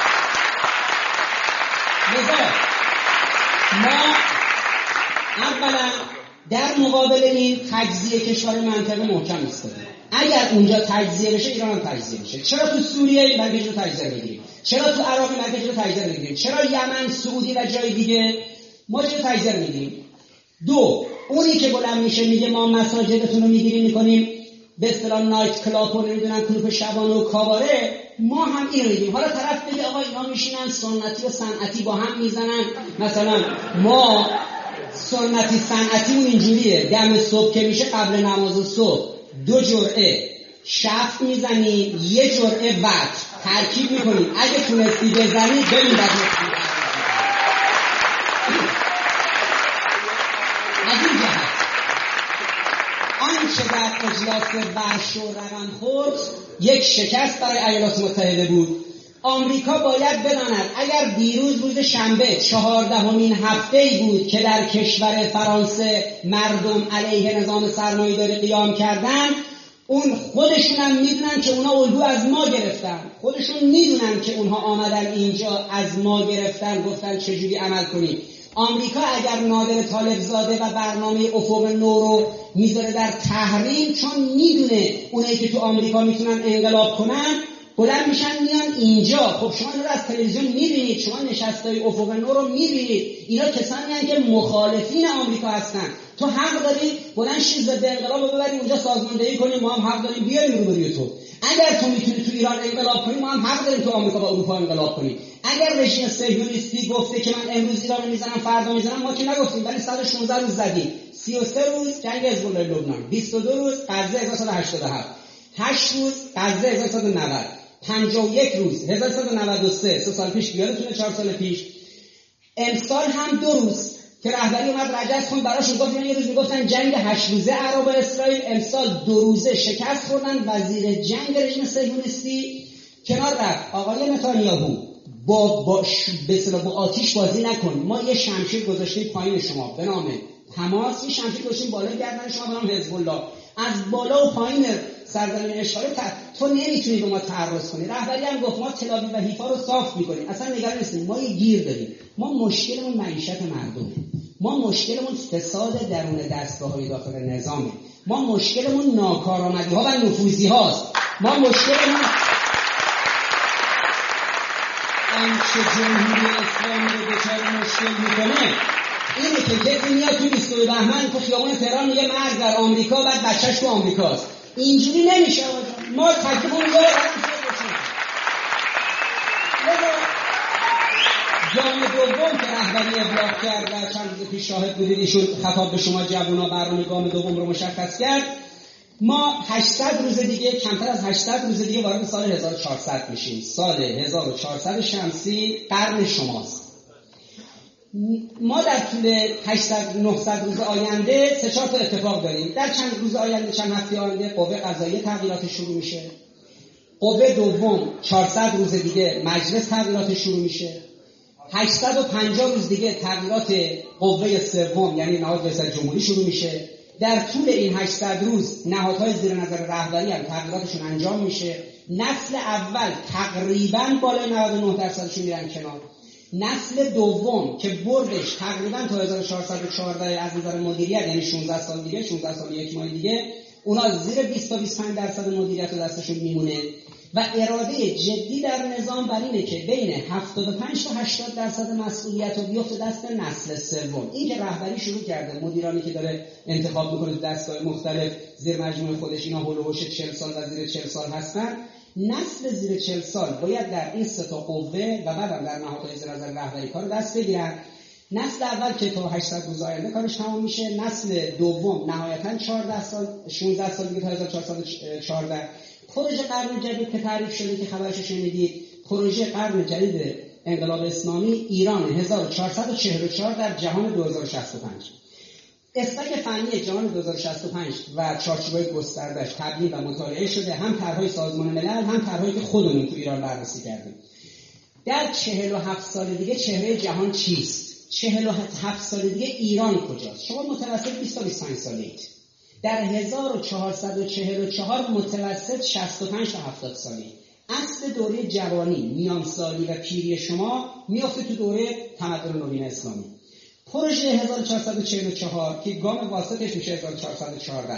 لذا ما اولا در مقابل این تجزیه کشور منطقه محکم ایستادیم. اگر اونجا تجزیه بشه ایران هم تجزیه بشه. چرا تو سوریه مرکز رو تجزیه بگیریم؟ چرا تو عراق مرکز رو تجزیه بگیریم؟ چرا یمن، سعودی و جای دیگه ما چرا تجزیه میگیریم؟ دو، اونی که بلند میشه میگه ما مساجدتون رو میگیریم میکنیم به اصطلاح نایت کلاب و نمیدونم کلوپ شبانه و کاباره، ما هم این رو میگیم. حالا طرف بگه آقا اینا میشینن سنتی و صنعتی با هم میزنن، مثلا ما سنتی صنعتیمون اینجوریه، دم صبح که میشه قبل نماز صبح دو جرعه شفت میزنیم، یه جرعه وقت ترکیب میکنیم، اگه تونستی بزنی ببین بعد از این جهت آنچه در اجلاس برشور رقم خورد یک شکست برای ایالات متحده بود. آمریکا باید بداند اگر دیروز روز شنبه چهاردهمین هفته‌ای بود که در کشور فرانسه مردم علیه نظام سرمایه‌داری قیام کردن، اون خودشون هم میدونن که اونا الگو از ما گرفتن، خودشون میدونن که اونها آمدن اینجا از ما گرفتن، گفتن چجوری عمل کنیم. آمریکا اگر نادر طالبزاده و برنامه افق نو رو میذاره در تحریم، چون میدونه اونایی که تو آمریکا میتونن انقلاب کنن بلند میشن میان اینجا. خب شما رو از تلویزیون میبینید، شما نشستای افق نو رو میبینید، اینا کسانی هستند که مخالفین آمریکا هستن. تو حق داری بلند شی ضد انقلاب رو ببری اونجا سازماندهی کنی، ما هم حق داریم بیاریم روبروی تو. اگر تو میتونی تو ایران انقلاب کنی، ما هم حق داریم تو آمریکا و اروپا انقلاب کنیم. اگر رژیم صهیونیستی گفته که من امروز ایران رو میزنم فردا میزنم، ما که نگفتیم، ولی صد و شانزده روز زدیم. سی و سه روز جنگ حزب الله لبنان، بیست و دو روز غزه هزار و سیصد و هشتاد و هفت، هشت روز غزه هزار و سیصد و نود، پنجاه و یک روز هزار و سیصد و نود و سه، سه سال پیش یادتونه، چهار سال پیش. امسال هم دو روز که رهبری اومد رجب خون براشون گفت، یه روز میگفتن جنگ هشت روزه عرب و اسرائیل، امسال دو روزه شکست خوردن. وزیر جنگ رژیم صهیونیستی کنار رفت. آقای نتانیاهو با با به اصطلاح با آتش بازی نکن. ما یه شمشیر گذاشتیم پایین شما به نام حماس، یه شمشیر گذاشتیم بالای گردن شما به نام حزب الله. از بالا و پایین سرزمین اشغال تو نمیتونی به ما تعرض کنی. رهبری هم گفت ما تل‌آویو و حیفا رو صاف میکنیم. اصلا نگران نیستیم. ما یه گیر داریم. ما مشکلمون معیشت مردمه. ما مشکلمون فساد درون دستگاه‌های داخل نظامه. ما مشکلمون ناکارآمدی‌ها و نفوذی‌هاست. ما مشکلمون آنچه جمهوری اسلامی رو دچار مشکل میکنه اینه که یکی میاد تو بیست و دو بهمن تو خیابون تهران میگه مرگ در آمریکا، بعد بچه‌ش تو آمریکاست. اینجوری نمیشه. ما تکلیفمون رو جام دوم که رهبری ابلاغ کرد و چند روز پیش شاهد بودید، ایشون خطاب به شما جوونا برنامه گام دوم رو مشخص کرد. ما هشتصد روز دیگه، کمتر از هشتصد روز دیگه وارد سال هزار و چهارصد میشیم. سال هزار و چهارصد شمسی قرن شماست. ما در طول هشتصد نهصد روز آینده سه چهار تا اتفاق داریم. در چند روز آینده، چند هفته آینده قوه قضاییه تغییرات شروع میشه. قوه دوم چهارصد روز دیگه مجلس تغییرات شروع میشه. هشتصد و پنجاه روز دیگه تغییرات قوه سوم یعنی نهاد ریاست جمهوری شروع میشه. در طول این هشتصد روز نهادهای زیر نظر رهبری هم تغییراتشون انجام میشه. نسل اول تقریباً بالای نود و نه درصدشون میرن کنار. نسل دوم که بردش تقریباً تا هزار و چهارصد و چهارده از نظر مدیریت، یعنی شانزده سال دیگه، شانزده سال یک ماه دیگه، اونا زیر بیست تا بیست و پنج درصد مدیریت دستشون میمونه و اراده جدی در نظام بر اینه که بین هفتاد و پنج تا هشتاد درصد مسئولیت رو بیفته دست نسل سوم. این که رهبری شروع کرده، مدیرانی که داره انتخاب میکنه تو دستگاه مختلف زیر مجموعه خودش، اینا هول و هوش چهل سال و زیر چهل سال هستن. نسل زیر چهل سال باید در این سه تا قوه و بعدم در نهادهای زیر نظر رهبری کار دست بگیرن. نسل اول که تا هشتصد روز آینده کارش تمام میشه. نسل دوم نهایتاً چهارده سال، شانزده سال دیگه تا هزار و چهارصد و چهارده. پروژه قرن جدید که تعریف شده که خبرش شنیدید، پروژه قرن جدید انقلاب اسلامی ایران هزار و چهارصد و چهل و چهار در جهان دو هزار و شصت و پنج. استک فنی جهان دو هزار و شصت و پنج و چارچوب‌های گسترده‌اش تبیین و مطالعه شده، هم طرح‌های سازمان ملل، هم طرح‌هایی که خودمون تو ایران بررسی کردیم. در چهل و هفت سال دیگه چهره جهان چیست؟ چهل و هفت سال دیگه ایران کجاست؟ شما متوسط بیست تا بیست و پنج سالید. در هزار و چهارصد و چهل و چهار متوسط شصت و پنج تا هفتاد سالی. اصل دوره جوانی، میانسالی و پیری شما میافته تو دوره تمدن نوین اسلامی. پروژه هزار و چهارصد و چهل و چهار که گام واسطش میشه هزار و چهارصد و چهارده.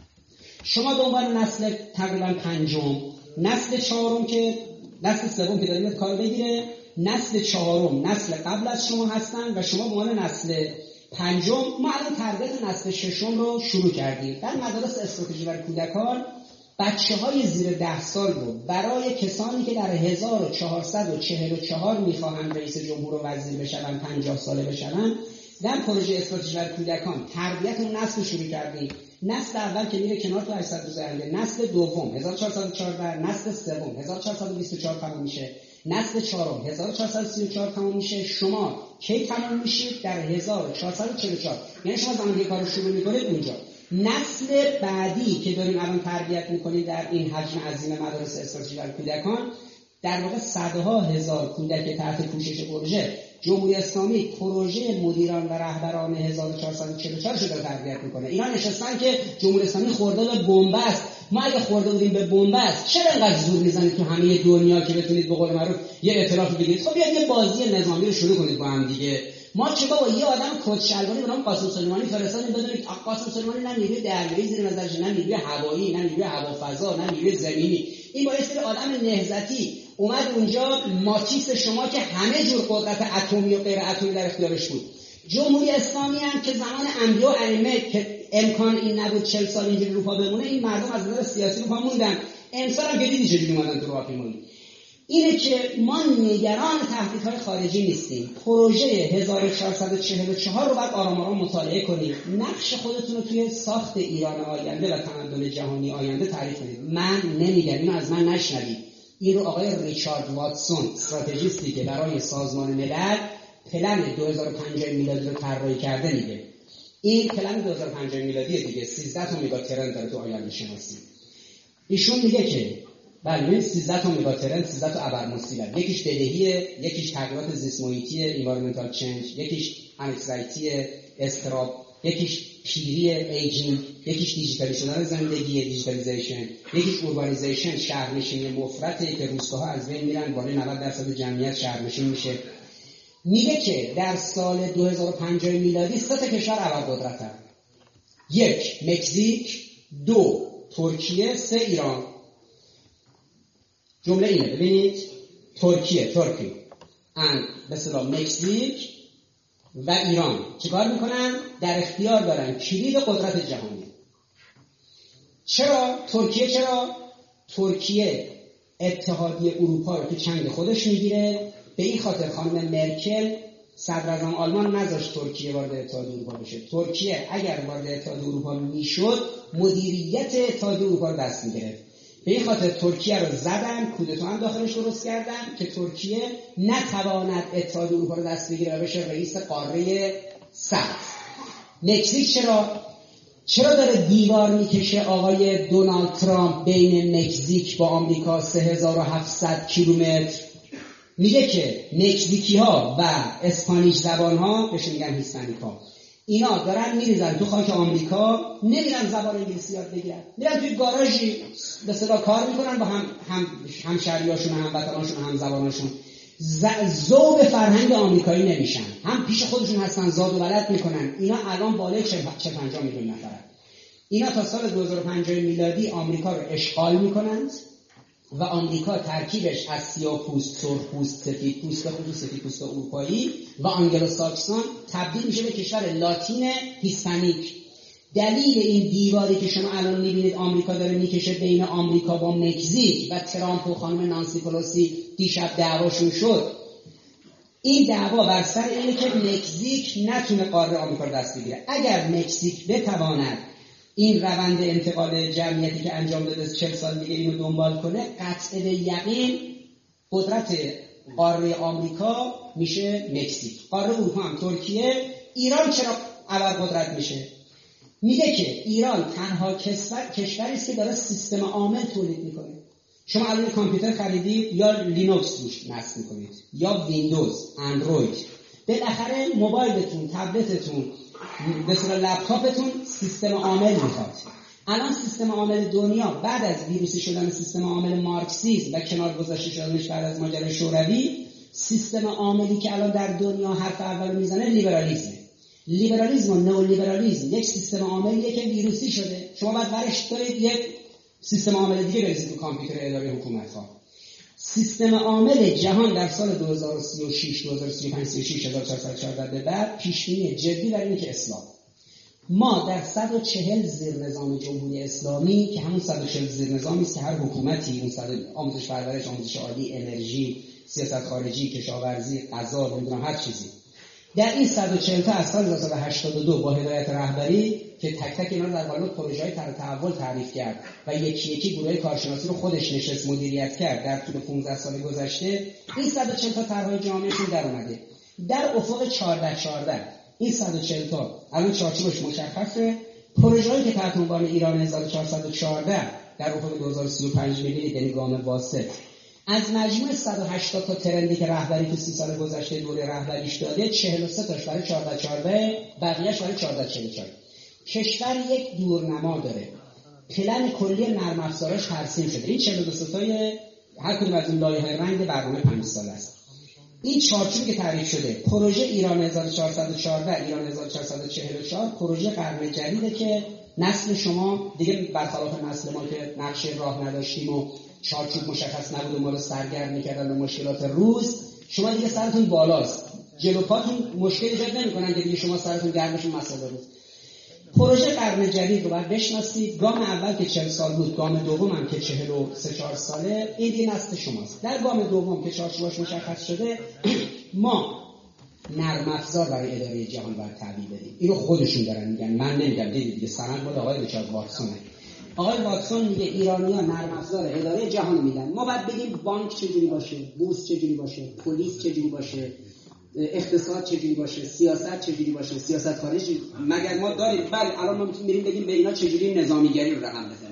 شما به عنوان نسل تقریبا پنجم، نسل چهارم که نسل سوم که داریم کار بگیره، نسل چهارم نسل قبل از شما هستن و شما به عنوان نسل پنجم. ما الان تربیت نسل ششم رو شروع کردیم. در مدارس استراتژی برای کودکان بچه‌های زیر ده سال رو برای کسانی که در هزار و چهارصد و چهل و چهار می‌خواهند رئیس جمهور و وزیر بشن، پنجاه ساله بشن، در پروژه استراتژی برای کودکان تربیت اون نسل شروع کردیم. نسل اول که میره کنار تو هشتصد روز آینده، نسل دوم هزار و چهارصد و چهارده، نسل سوم هزار و چهارصد و بیست و چهار تموم میشه، نسل چهارم هزار و چهارصد و سی و چهار تموم میشه. شما کی تموم میشید؟ در هزار و چهارصد و چهل و چهار. یعنی شما زمانی که کارو شروع میکنید اونجا. نسل بعدی که داریم الان تربیت میکنیم در این حجم عظیم مدارس استراتژی برای کودکان، در واقع صدها هزار کودک تحت پوشش پروژه جمهوری اسلامی پروژه مدیران و رهبران هزار و چهارصد و چهل و چهار شده تربیت میکنه. اینا نشستن که جمهوری اسلامی خورده به بنبست. ما اگه خورده بودیم به بنبست چرا انقدر زور میزنید تو همه دنیا که بتونید به قول معروف یه اعتراف بگیرید؟ خب بیاید یه بازی نظامی رو شروع کنید با هم دیگه. ما چه بابا یه آدم کت شلواری به نام قاسم سلیمانی فرستادیم، بدونید قاسم سلیمانی نه نیروی دریایی زیر نظرش، نه نیروی هوایی، نه نیروی هوافضا، نه نیروی زمینی. این با یه آدم نهضتی اومد اونجا ماتیس شما که همه جور قدرت اتمی و غیر اتمی در اختیارش بود. جمهوری اسلامی هم که زمان انبیاء و ائمه که امکان این نبود چهل سال اینجوری رو پا بمونه، این مردم از نظر سیاسی رو پا موندن. امسال هم که دیدی چجوری اومدن تو راهپیمایی. اینه که ما نگران تهدیدهای خارجی نیستیم. پروژه هزار و چهارصد و چهل و چهار رو باید آرام آرام مطالعه کنید. نقش خودتون رو توی ساخت ایران آینده و تمدن جهانی آینده تعریف کنید. من نمیگم، اینو از من نشنوید. این رو آقای ریچارد واتسون، استراتژیستی که برای سازمان ملل پلن دو هزار و پنجاه میلادی رو طراحی کرده میگه. این پلن دو هزار و پنجاه میلادی دیگه سیزده تا مگا ترن داره تو آینده شناسی. ایشون میگه که بله سیزده تا مگاترند، سیزده تا ابرمصیبت. یکیش بدهیه، یکیش تغییرات زیست محیطی environmental change، یکیش انکزایتی استراب، یکیش پیری ایجینگ، یکیش دیجیتالی شدن زندگی دیجیتالیزیشن، یکیش اوربانیزیشن شهرنشینی مفرطه که روستاها از بین میرن، بالای نود درصد جمعیت شهرنشین میشه. میگه که در سال دو هزار و پنجاه میلادی سه تا کشور ابرقدرتن: یک مکزیک، دو ترکیه، سه ایران. جمله اینه ببینید، ترکیه ترکی ان به اصطلاح مکزیک و ایران چیکار میکنن؟ در اختیار دارن کلید قدرت جهانی. چرا ترکیه؟ چرا ترکیه اتحادیه اروپا رو تو چنگ خودش میگیره. به این خاطر خانم مرکل صدراعظم آلمان نذاشت ترکیه وارد اتحادیه اروپا بشه. ترکیه اگر وارد اتحادیه اروپا میشد مدیریت اتحادیه اروپا رو دست میگرفت. به این خاطر ترکیه رو زدن، کودتا هم داخلش درست کردن که ترکیه نتواند اتحادیه اروپا رو دست بگیره و بشه رئیس قاره سبز. مکزیک چرا چرا داره دیوار میکشه آقای دونالد ترامپ بین مکزیک با آمریکا سه هزار و هفتصد کیلومتر؟ میگه که مکزیکی ها و اسپانیش زبان ها بهش میگن هیسپانیک ها، اینا دارن میریزن تو خاک آمریکا، نمیرن زبان انگلیسی یاد بگیرن، میرن توی گاراژی به اصطلاح کار میکنن با هم هم همشهریاشون، هم وطناشون، هم زباناشون. ذوب فرهنگ آمریکایی نمیشن، هم پیش خودشون هستن زاد و ولد میکنن. اینا الان بالای چهل پنجاه میلیون نفرن. اینا تا سال دو هزار و پنجاه میلادی آمریکا رو اشغال میکنند و آمریکا ترکیبش از سیاه‌پوست، سرخپوست، سفیدپوست و خصوص سفیدپوست اروپایی و آنگلو ساکسون تبدیل میشه به کشور لاتین هیسپانیک. دلیل این دیواری که شما الان میبینید آمریکا داره میکشه بین آمریکا با مکزیک و ترامپ و خانم نانسی پلوسی دیشب دعواشون شد، این دعوا بر سر اینه که مکزیک نتونه قاره آمریکا رو دست بگیره. اگر مکزیک بتواند این روند انتقال جمعیتی که انجام داده چهل سال دیگه اینو دنبال کنه، قطع به یقین قدرت قاره آمریکا میشه مکزیک، قاره اروپا هم ترکیه. ایران چرا ابرقدرت میشه؟ میگه که ایران تنها کشوری است که داره سیستم عامل تولید میکنه. شما الان کامپیوتر خریدید یا لینوکس روش نصب میکنید یا ویندوز، اندروید، بالاخره موبایلتون، تبلتتون، به اصطلاح لپتاپتون سیستم عامل میخواد. الان سیستم عامل دنیا بعد از ویروسی شدن سیستم عامل مارکسیسم و کنار گذاشته شدنش بعد از ماجرای شوروی، سیستم عاملی که الان در دنیا حرف اول میزنه لیبرالیسم. لیبرالیسم و نئولیبرالیسم یک سیستم عاملیه که ویروسی شده. شما باید برش دارید یک سیستم عامل دیگه بریزید تو کامپیوتر اداره حکومت ها. سیستم عامل جهان در سال دو هزار و سی و شش دو هزار و سی و پنج سی و شش هزار و چهارصد و چهارده به بعد پیشبینی جدی برای اینه که اسلام، ما در صد و چهل زیر نظام جمهوری اسلامی که همون صد و چهل زیر نظامی است که هر حکومتی اون صد آموزش پرورش، آموزش عالی، انرژی، سیاست خارجی، کشاورزی، غذا، نمیدونم هر چیزی، در این صد و چهل تا از سال هزار و نهصد و هشتاد و دو با هدایت رهبری که تک تک اینا رو در قالب پروژه‌های طرح تحول تعریف کرد و یکی یکی گروه کارشناسی رو خودش نشست مدیریت کرد در طول پانزده سال گذشته، این صد و چهل تا طرح‌های جامعهشون در اومده. در افق چهارده چهارده این صد و چهل تا الان چارچوبش مشخصه. پروژه‌ای که تحت عنوان ایران هزار و چهارصد و چهارده در افق دو هزار و سی و پنج می‌بینید، یعنی گام واسط، از مجموع صد و هشتاد تا ترندی که رهبری تو سی سال گذشته دوره رهبریش داده، چهل و سه تاش برای چهارده چهارده، بقیه‌اش برای چهارده چهل و چهار. کشور یک دورنما داره، پلن کلی نرم افزارش ترسیم شده. این چهل و دو تای هر کدوم از این لایه‌های رنگ برنامه پنج ساله است. این چارچوبی که تعریف شده، پروژه ایران هزار و چهارصد و چهارده، ایران هزار و چهارصد و چهل و چهار، پروژه قرن جدیده که نسل شما دیگه برخلاف نسل ما که نقشه راه نداشتیم و چارچوب مشخص نبود و ما رو سرگرم می‌کردن به مشکلات روز، شما دیگه سرتون بالاست، جلو پاتون مشکل ایجاد نمی‌کنن که دیگه شما سرتون گرمشون مسئله روز. پروژه قرن جدید رو باید بشناسید. گام اول که چهل سال بود، گام دوم هم که چهل و سه چهار ساله، این دیگه نسل شماست. در گام دوم که چارچوبش مشخص شده، ما نرم افزار برای اداره جهان باید تعبیه بدیم. اینو خودشون دارن میگن، من نمیگم. دیدید دیگه سند مال آقای ریچارد واتسونه. آقای واتسون میگه ایرانی‌ها نرم افزار اداره جهان میدن، ما باید بگیم بانک چجوری باشه، بورس چجوری باشه، پلیس چجوری باشه، اقتصاد چجوری باشه، سیاست چجوری باشه، سیاست خارجی مگر ما داریم؟ بله الان ما میتونیم بریم بگیم به اینا چجوری نظامیگری رو رقم بزنیم.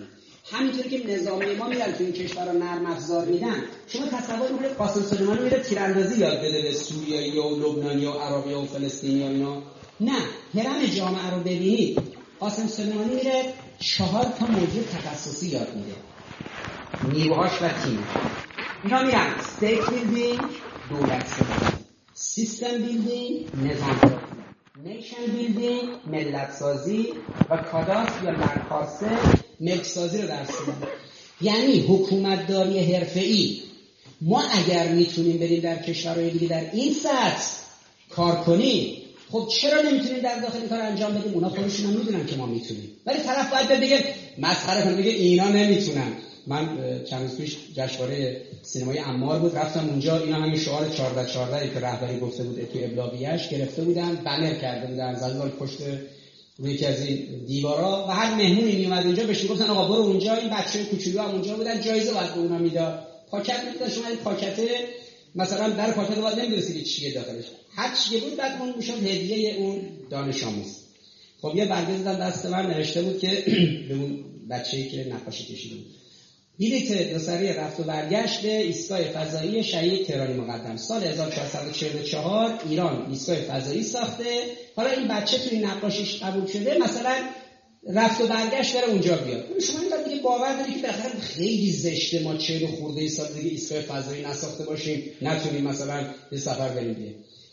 همینطوری که نظامی ما میرن تو این کشورها نرم افزار میدن، شما تصور میکنید قاسم سلیمانی میره تیراندازی یاد بده به سوریایی و لبنانی و عراقی و فلسطینی و اینا؟ نه، هرم جامعه رو ببینید، قاسم سلیمانی میره چهار تا موضوع تخصصی یاد میده، نیروهاش و تیم. اینا میرن استیت بیلدینگ، دولت سازی، سیستم بیلدینگ، نظام سازی، نیشن بیلدینگ، ملت سازی و کاداستر یا لندکاسته، ملک سازی رو درس میدن. یعنی حکومتداری حرفه‌ای. ما اگر میتونیم بریم در کشورهای دیگه در این سطح کار کنیم، خب چرا نمیتونیم در داخل کار انجام بدیم؟ اونا خودشون هم میدونن که ما میتونیم، ولی طرف باید بگه مسخره کنه، بگه اینا نمیتونن. من چند روز پیش جشنواره سینمای عمار بود، رفتم اونجا، اینا همین شعار چهارده چهارده که رهبری گفته بود تو ابلاغیه‌اش گرفته بودن، بنر کرده بودن، زدن پشت روی یکی از این دیوارا و هر مهمونی میومد اونجا بهش میگفتن آقا برو اونجا، این بچه‌های کوچولو هم اونجا بودن، جایزه باید به اونا میداد. پاکت میداد، شما این پاکت مثلا در پاکت باید نمی‌دونید چیه داخلش، هر چیزی بود بعد اون میشد هدیه اون دانش آموز. خب یه برگه دادن دست من، نوشته بود که به اون بچه‌ای که نقاشی کشیده بود، بلیت دو سری رفت و برگشت به ایستگاه فضایی شهید تهرانی مقدم سال هزار و چهارصد و چهل و چهار ایران ایستگاه فضایی ساخته، حالا این بچه توی نقاشیش قبول شده، مثلا رفت و برگشت بره اونجا بیاد. شما این دیگه باور دارید که بالاخره خیلی زشته ما چهل خورده سال دیگه ایستگاه فضایی نساخته باشیم، نتونیم مثلا یه سفر بریم بیایم.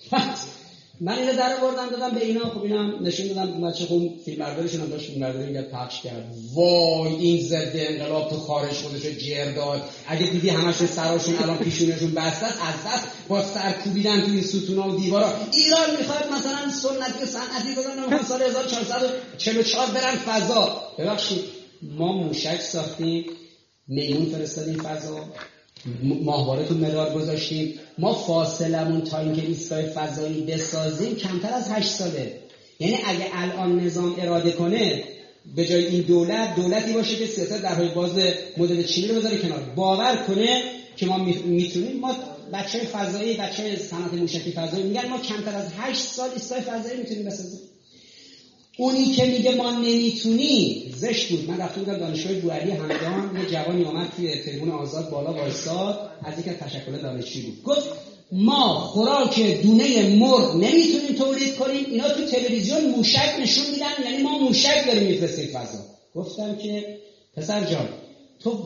من اینو در آوردم دادم به اینا، خب اینا نشون دادم بچه خب فیلمبرداریشون هم داشت فیلمبرداری میگه پخش کرد. وای این ضد انقلاب تو خارج خودشو جر داد، اگه دیدی همشون سراشون الان پیشونشون بسته است، از دست با سر کوبیدن تو این ستونا و دیوارا. ایران میخواد مثلا سنتی و صنعتی کنه، سال هزار و چهارصد و چهل و چهار برن فضا. ببخشید ما موشک ساختیم، میمون فرستادیم فضا، ماهواره تو مدار گذاشتیم، ما فاصلمون تا اینکه ایستگاه فضایی بسازیم کمتر از هشت ساله. یعنی اگه الان نظام اراده کنه به جای این دولت دولتی باشه که سیاست درهای باز مدل چینی رو بذاره کنار، باور کنه که ما میتونیم. ما بچهای فضایی، بچهای صنعت موشکی فضایی میگن ما کمتر از هشت سال ایستگاه فضایی میتونیم بسازیم. اونی که میگه ما نمیتونیم زشت بود. من رفته بودم دانشگاه بوعلی همدان، یه جوانی اومد توی تریبون آزاد بالا وایساد، از یک تشکل دانشجویی بود، گفت ما خوراک دونه مرغ نمیتونیم تولید کنیم، اینا تو تلویزیون موشک نشون میدن، یعنی ما موشک داریم میفرستیم فضا. گفتم که پسر جان تو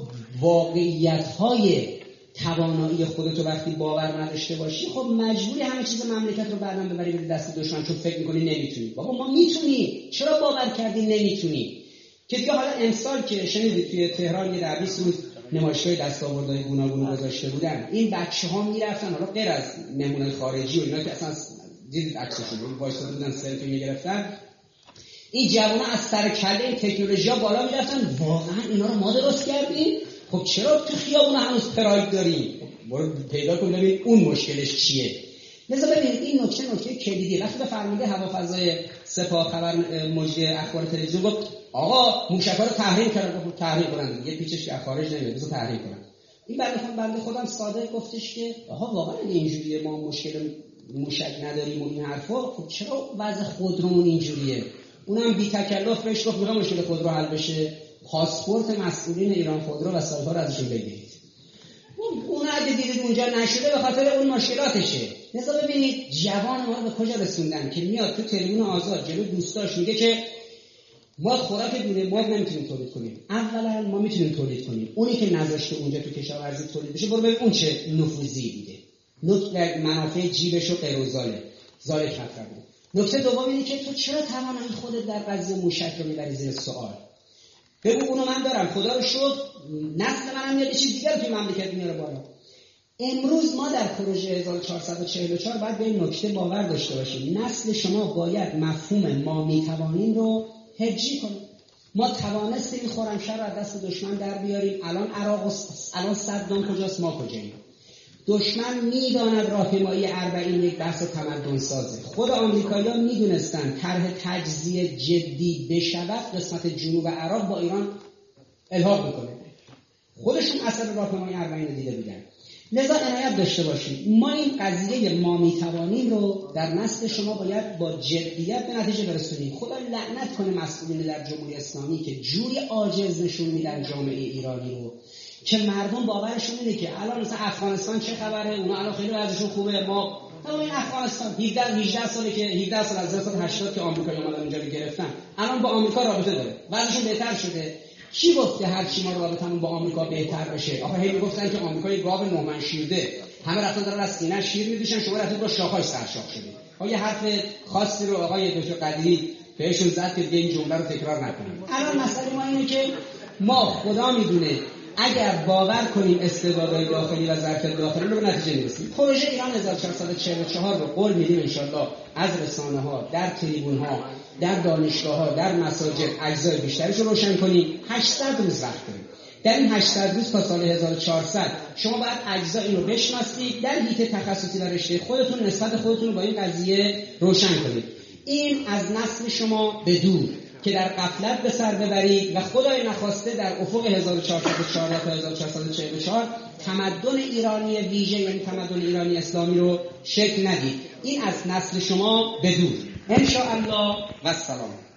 واقعیت‌های توانایی خودتو وقتی باور نداشته باشی، خب مجبوری همه چیز مملکت رو بعداً ببری به دست دشمن، چون فکر می‌کنی نمیتونی. بابا ما میتونی، چرا باور کردی نمیتونی؟ که دیگه حالا امسال که شنیدید توی تهران یه در بیست روز نمایشگاه دستاوردهای گوناگون گذاشته بودن، این بچه‌ها میرفتن، حالا غیر از مهمونای خارجی و اینا که اصلا دیدید عکسشون رو وایساده بودن سلفی می‌گرفتن، این جوونا از سر کله این تکنولوژی‌ها بالا می‌رفتن. واقعا اینا رو ما درست کردیم؟ خب چرا تو خیابون هنوز پراید داریم؟ برو پیدا کن ببین اون مشکلش چیه. لذا ببینید این نکته نکته کلیدیه. وقتی به فرمانده هوافضای سپاه خبر مجری اخبار تلویزیون گفت آقا موشک‌ها رو تحریم کردن، گفت تحریم کنن، یه پیچش که خارج نمیاد، بذار تحریم کنن. این بنده خودم بنده خودم ساده گفتش که آقا واقعا اینجوریه، ما مشکل موشک نداریم و این حرفا، خب چرا وضع خودرومون اینجوریه؟ اونم بی تکلف بهش گفت میخوام مشکل خودرو حل بشه، پاسپورت مسئولین ایران خودرو و سایپا رو ازشون بگیرید. اون اگه دیدید اونجا نشده به خاطر اون مشکلاتشه. لذا ببینید جوان ما رو به کجا رسوندن که میاد تو تریبون آزاد جلو دوستاش میگه که ما خوراک دونه مرغ نمیتونیم تولید کنیم. اولا ما میتونیم تولید کنیم، اونی که نذاشته اونجا تو کشاورزی تولید بشه برو ببین اون چه نفوذی بوده، نکته منافع جیبش و غیرزاله زال کفر بود. نکته دوم اینه که تو چرا توانایی خودت در قضیه موشک رو میبری زیر سوال؟ بگو اونو من دارم، خدا رو شکر نسل منم میاد چیز دیگه رو توی مملکت میاره بالا. امروز ما در پروژه هزار و چهارصد و چهل و چهار باید به این نکته باور داشته باشیم، نسل شما باید مفهوم ما میتوانیم رو حفظی کنیم. ما توانستیم خرمشهر رو از دست دشمن در بیاریم، الان عراق و الان صدام کجاست، ما کجاییم؟ دشمن میداند راهپیمایی اربعین یک بحث تمدن سازه. خود آمریکایی‌ها میدونستن طرح تجزیه جدی بشود قسمت جنوب عراق با ایران الحاق میکنه. خودشون اثر راهپیمایی اربعین رو دیده بودن. لذا عنایت داشته باشید. ما این قضیه ما میتوانیم رو در نسل شما باید با جدیت به نتیجه برسونیم. خدا لعنت کنه مسئولین در جمهوری اسلامی که جوری عاجز نشون میدن جامعه ایرانی رو که مردم باورشون اینه که الان مثلا افغانستان چه خبره، اونا الان خیلی وضعشون خوبه، ما تا این افغانستان هفده هجده ساله که هفده سال از سال هشتاد که آمریکایی اومدن اونجا رو گرفتن، الان با آمریکا رابطه داره، وضعشون بهتر شده. کی گفته هر چی ما رابطمون با آمریکا بهتر بشه؟ آخه هی میگفتن که آمریکا یه گاو نهمن شیرده، همه رفتن دارن از سینه شیر میدوشن، شما رفتید با شاخه‌اش سرشاخ شدید. آقا یه حرف خاصی رو آقای دکتر قدیری بهشون زد که این جمله رو تکرار نکنن. الان مسئله ما اینه که ما خدا میدونه اگر باور کنیم استعدادهای داخلی و ظرفیت داخلی رو به نتیجه میرسیم. پروژه ایران هزار و چهارصد و چهل و چهار رو قول میدیم انشالله از رسانه ها، در تریبون ها، در دانشگاه ها، در مساجد اجزای بیشترش رو روشن کنیم. هشتصد روز وقت داریم. در این هشتصد روز تا سال هزار و چهارصد شما باید اجزا این رو بشناسید، در حیطه تخصصی و رشته خودتون نسبت خودتون رو با این قضیه روشن کنید. این از نسل شما به دور که در غفلت به سر ببرید و خدای نخواسته در افق هزار و چهارصد و چهارده تا هزار و چهارصد و چهل و چهار تمدن ایرانی ویژه، یعنی تمدن ایرانی اسلامی رو شکل ندید. این از نسل شما به دور. ان شاء الله و السلام.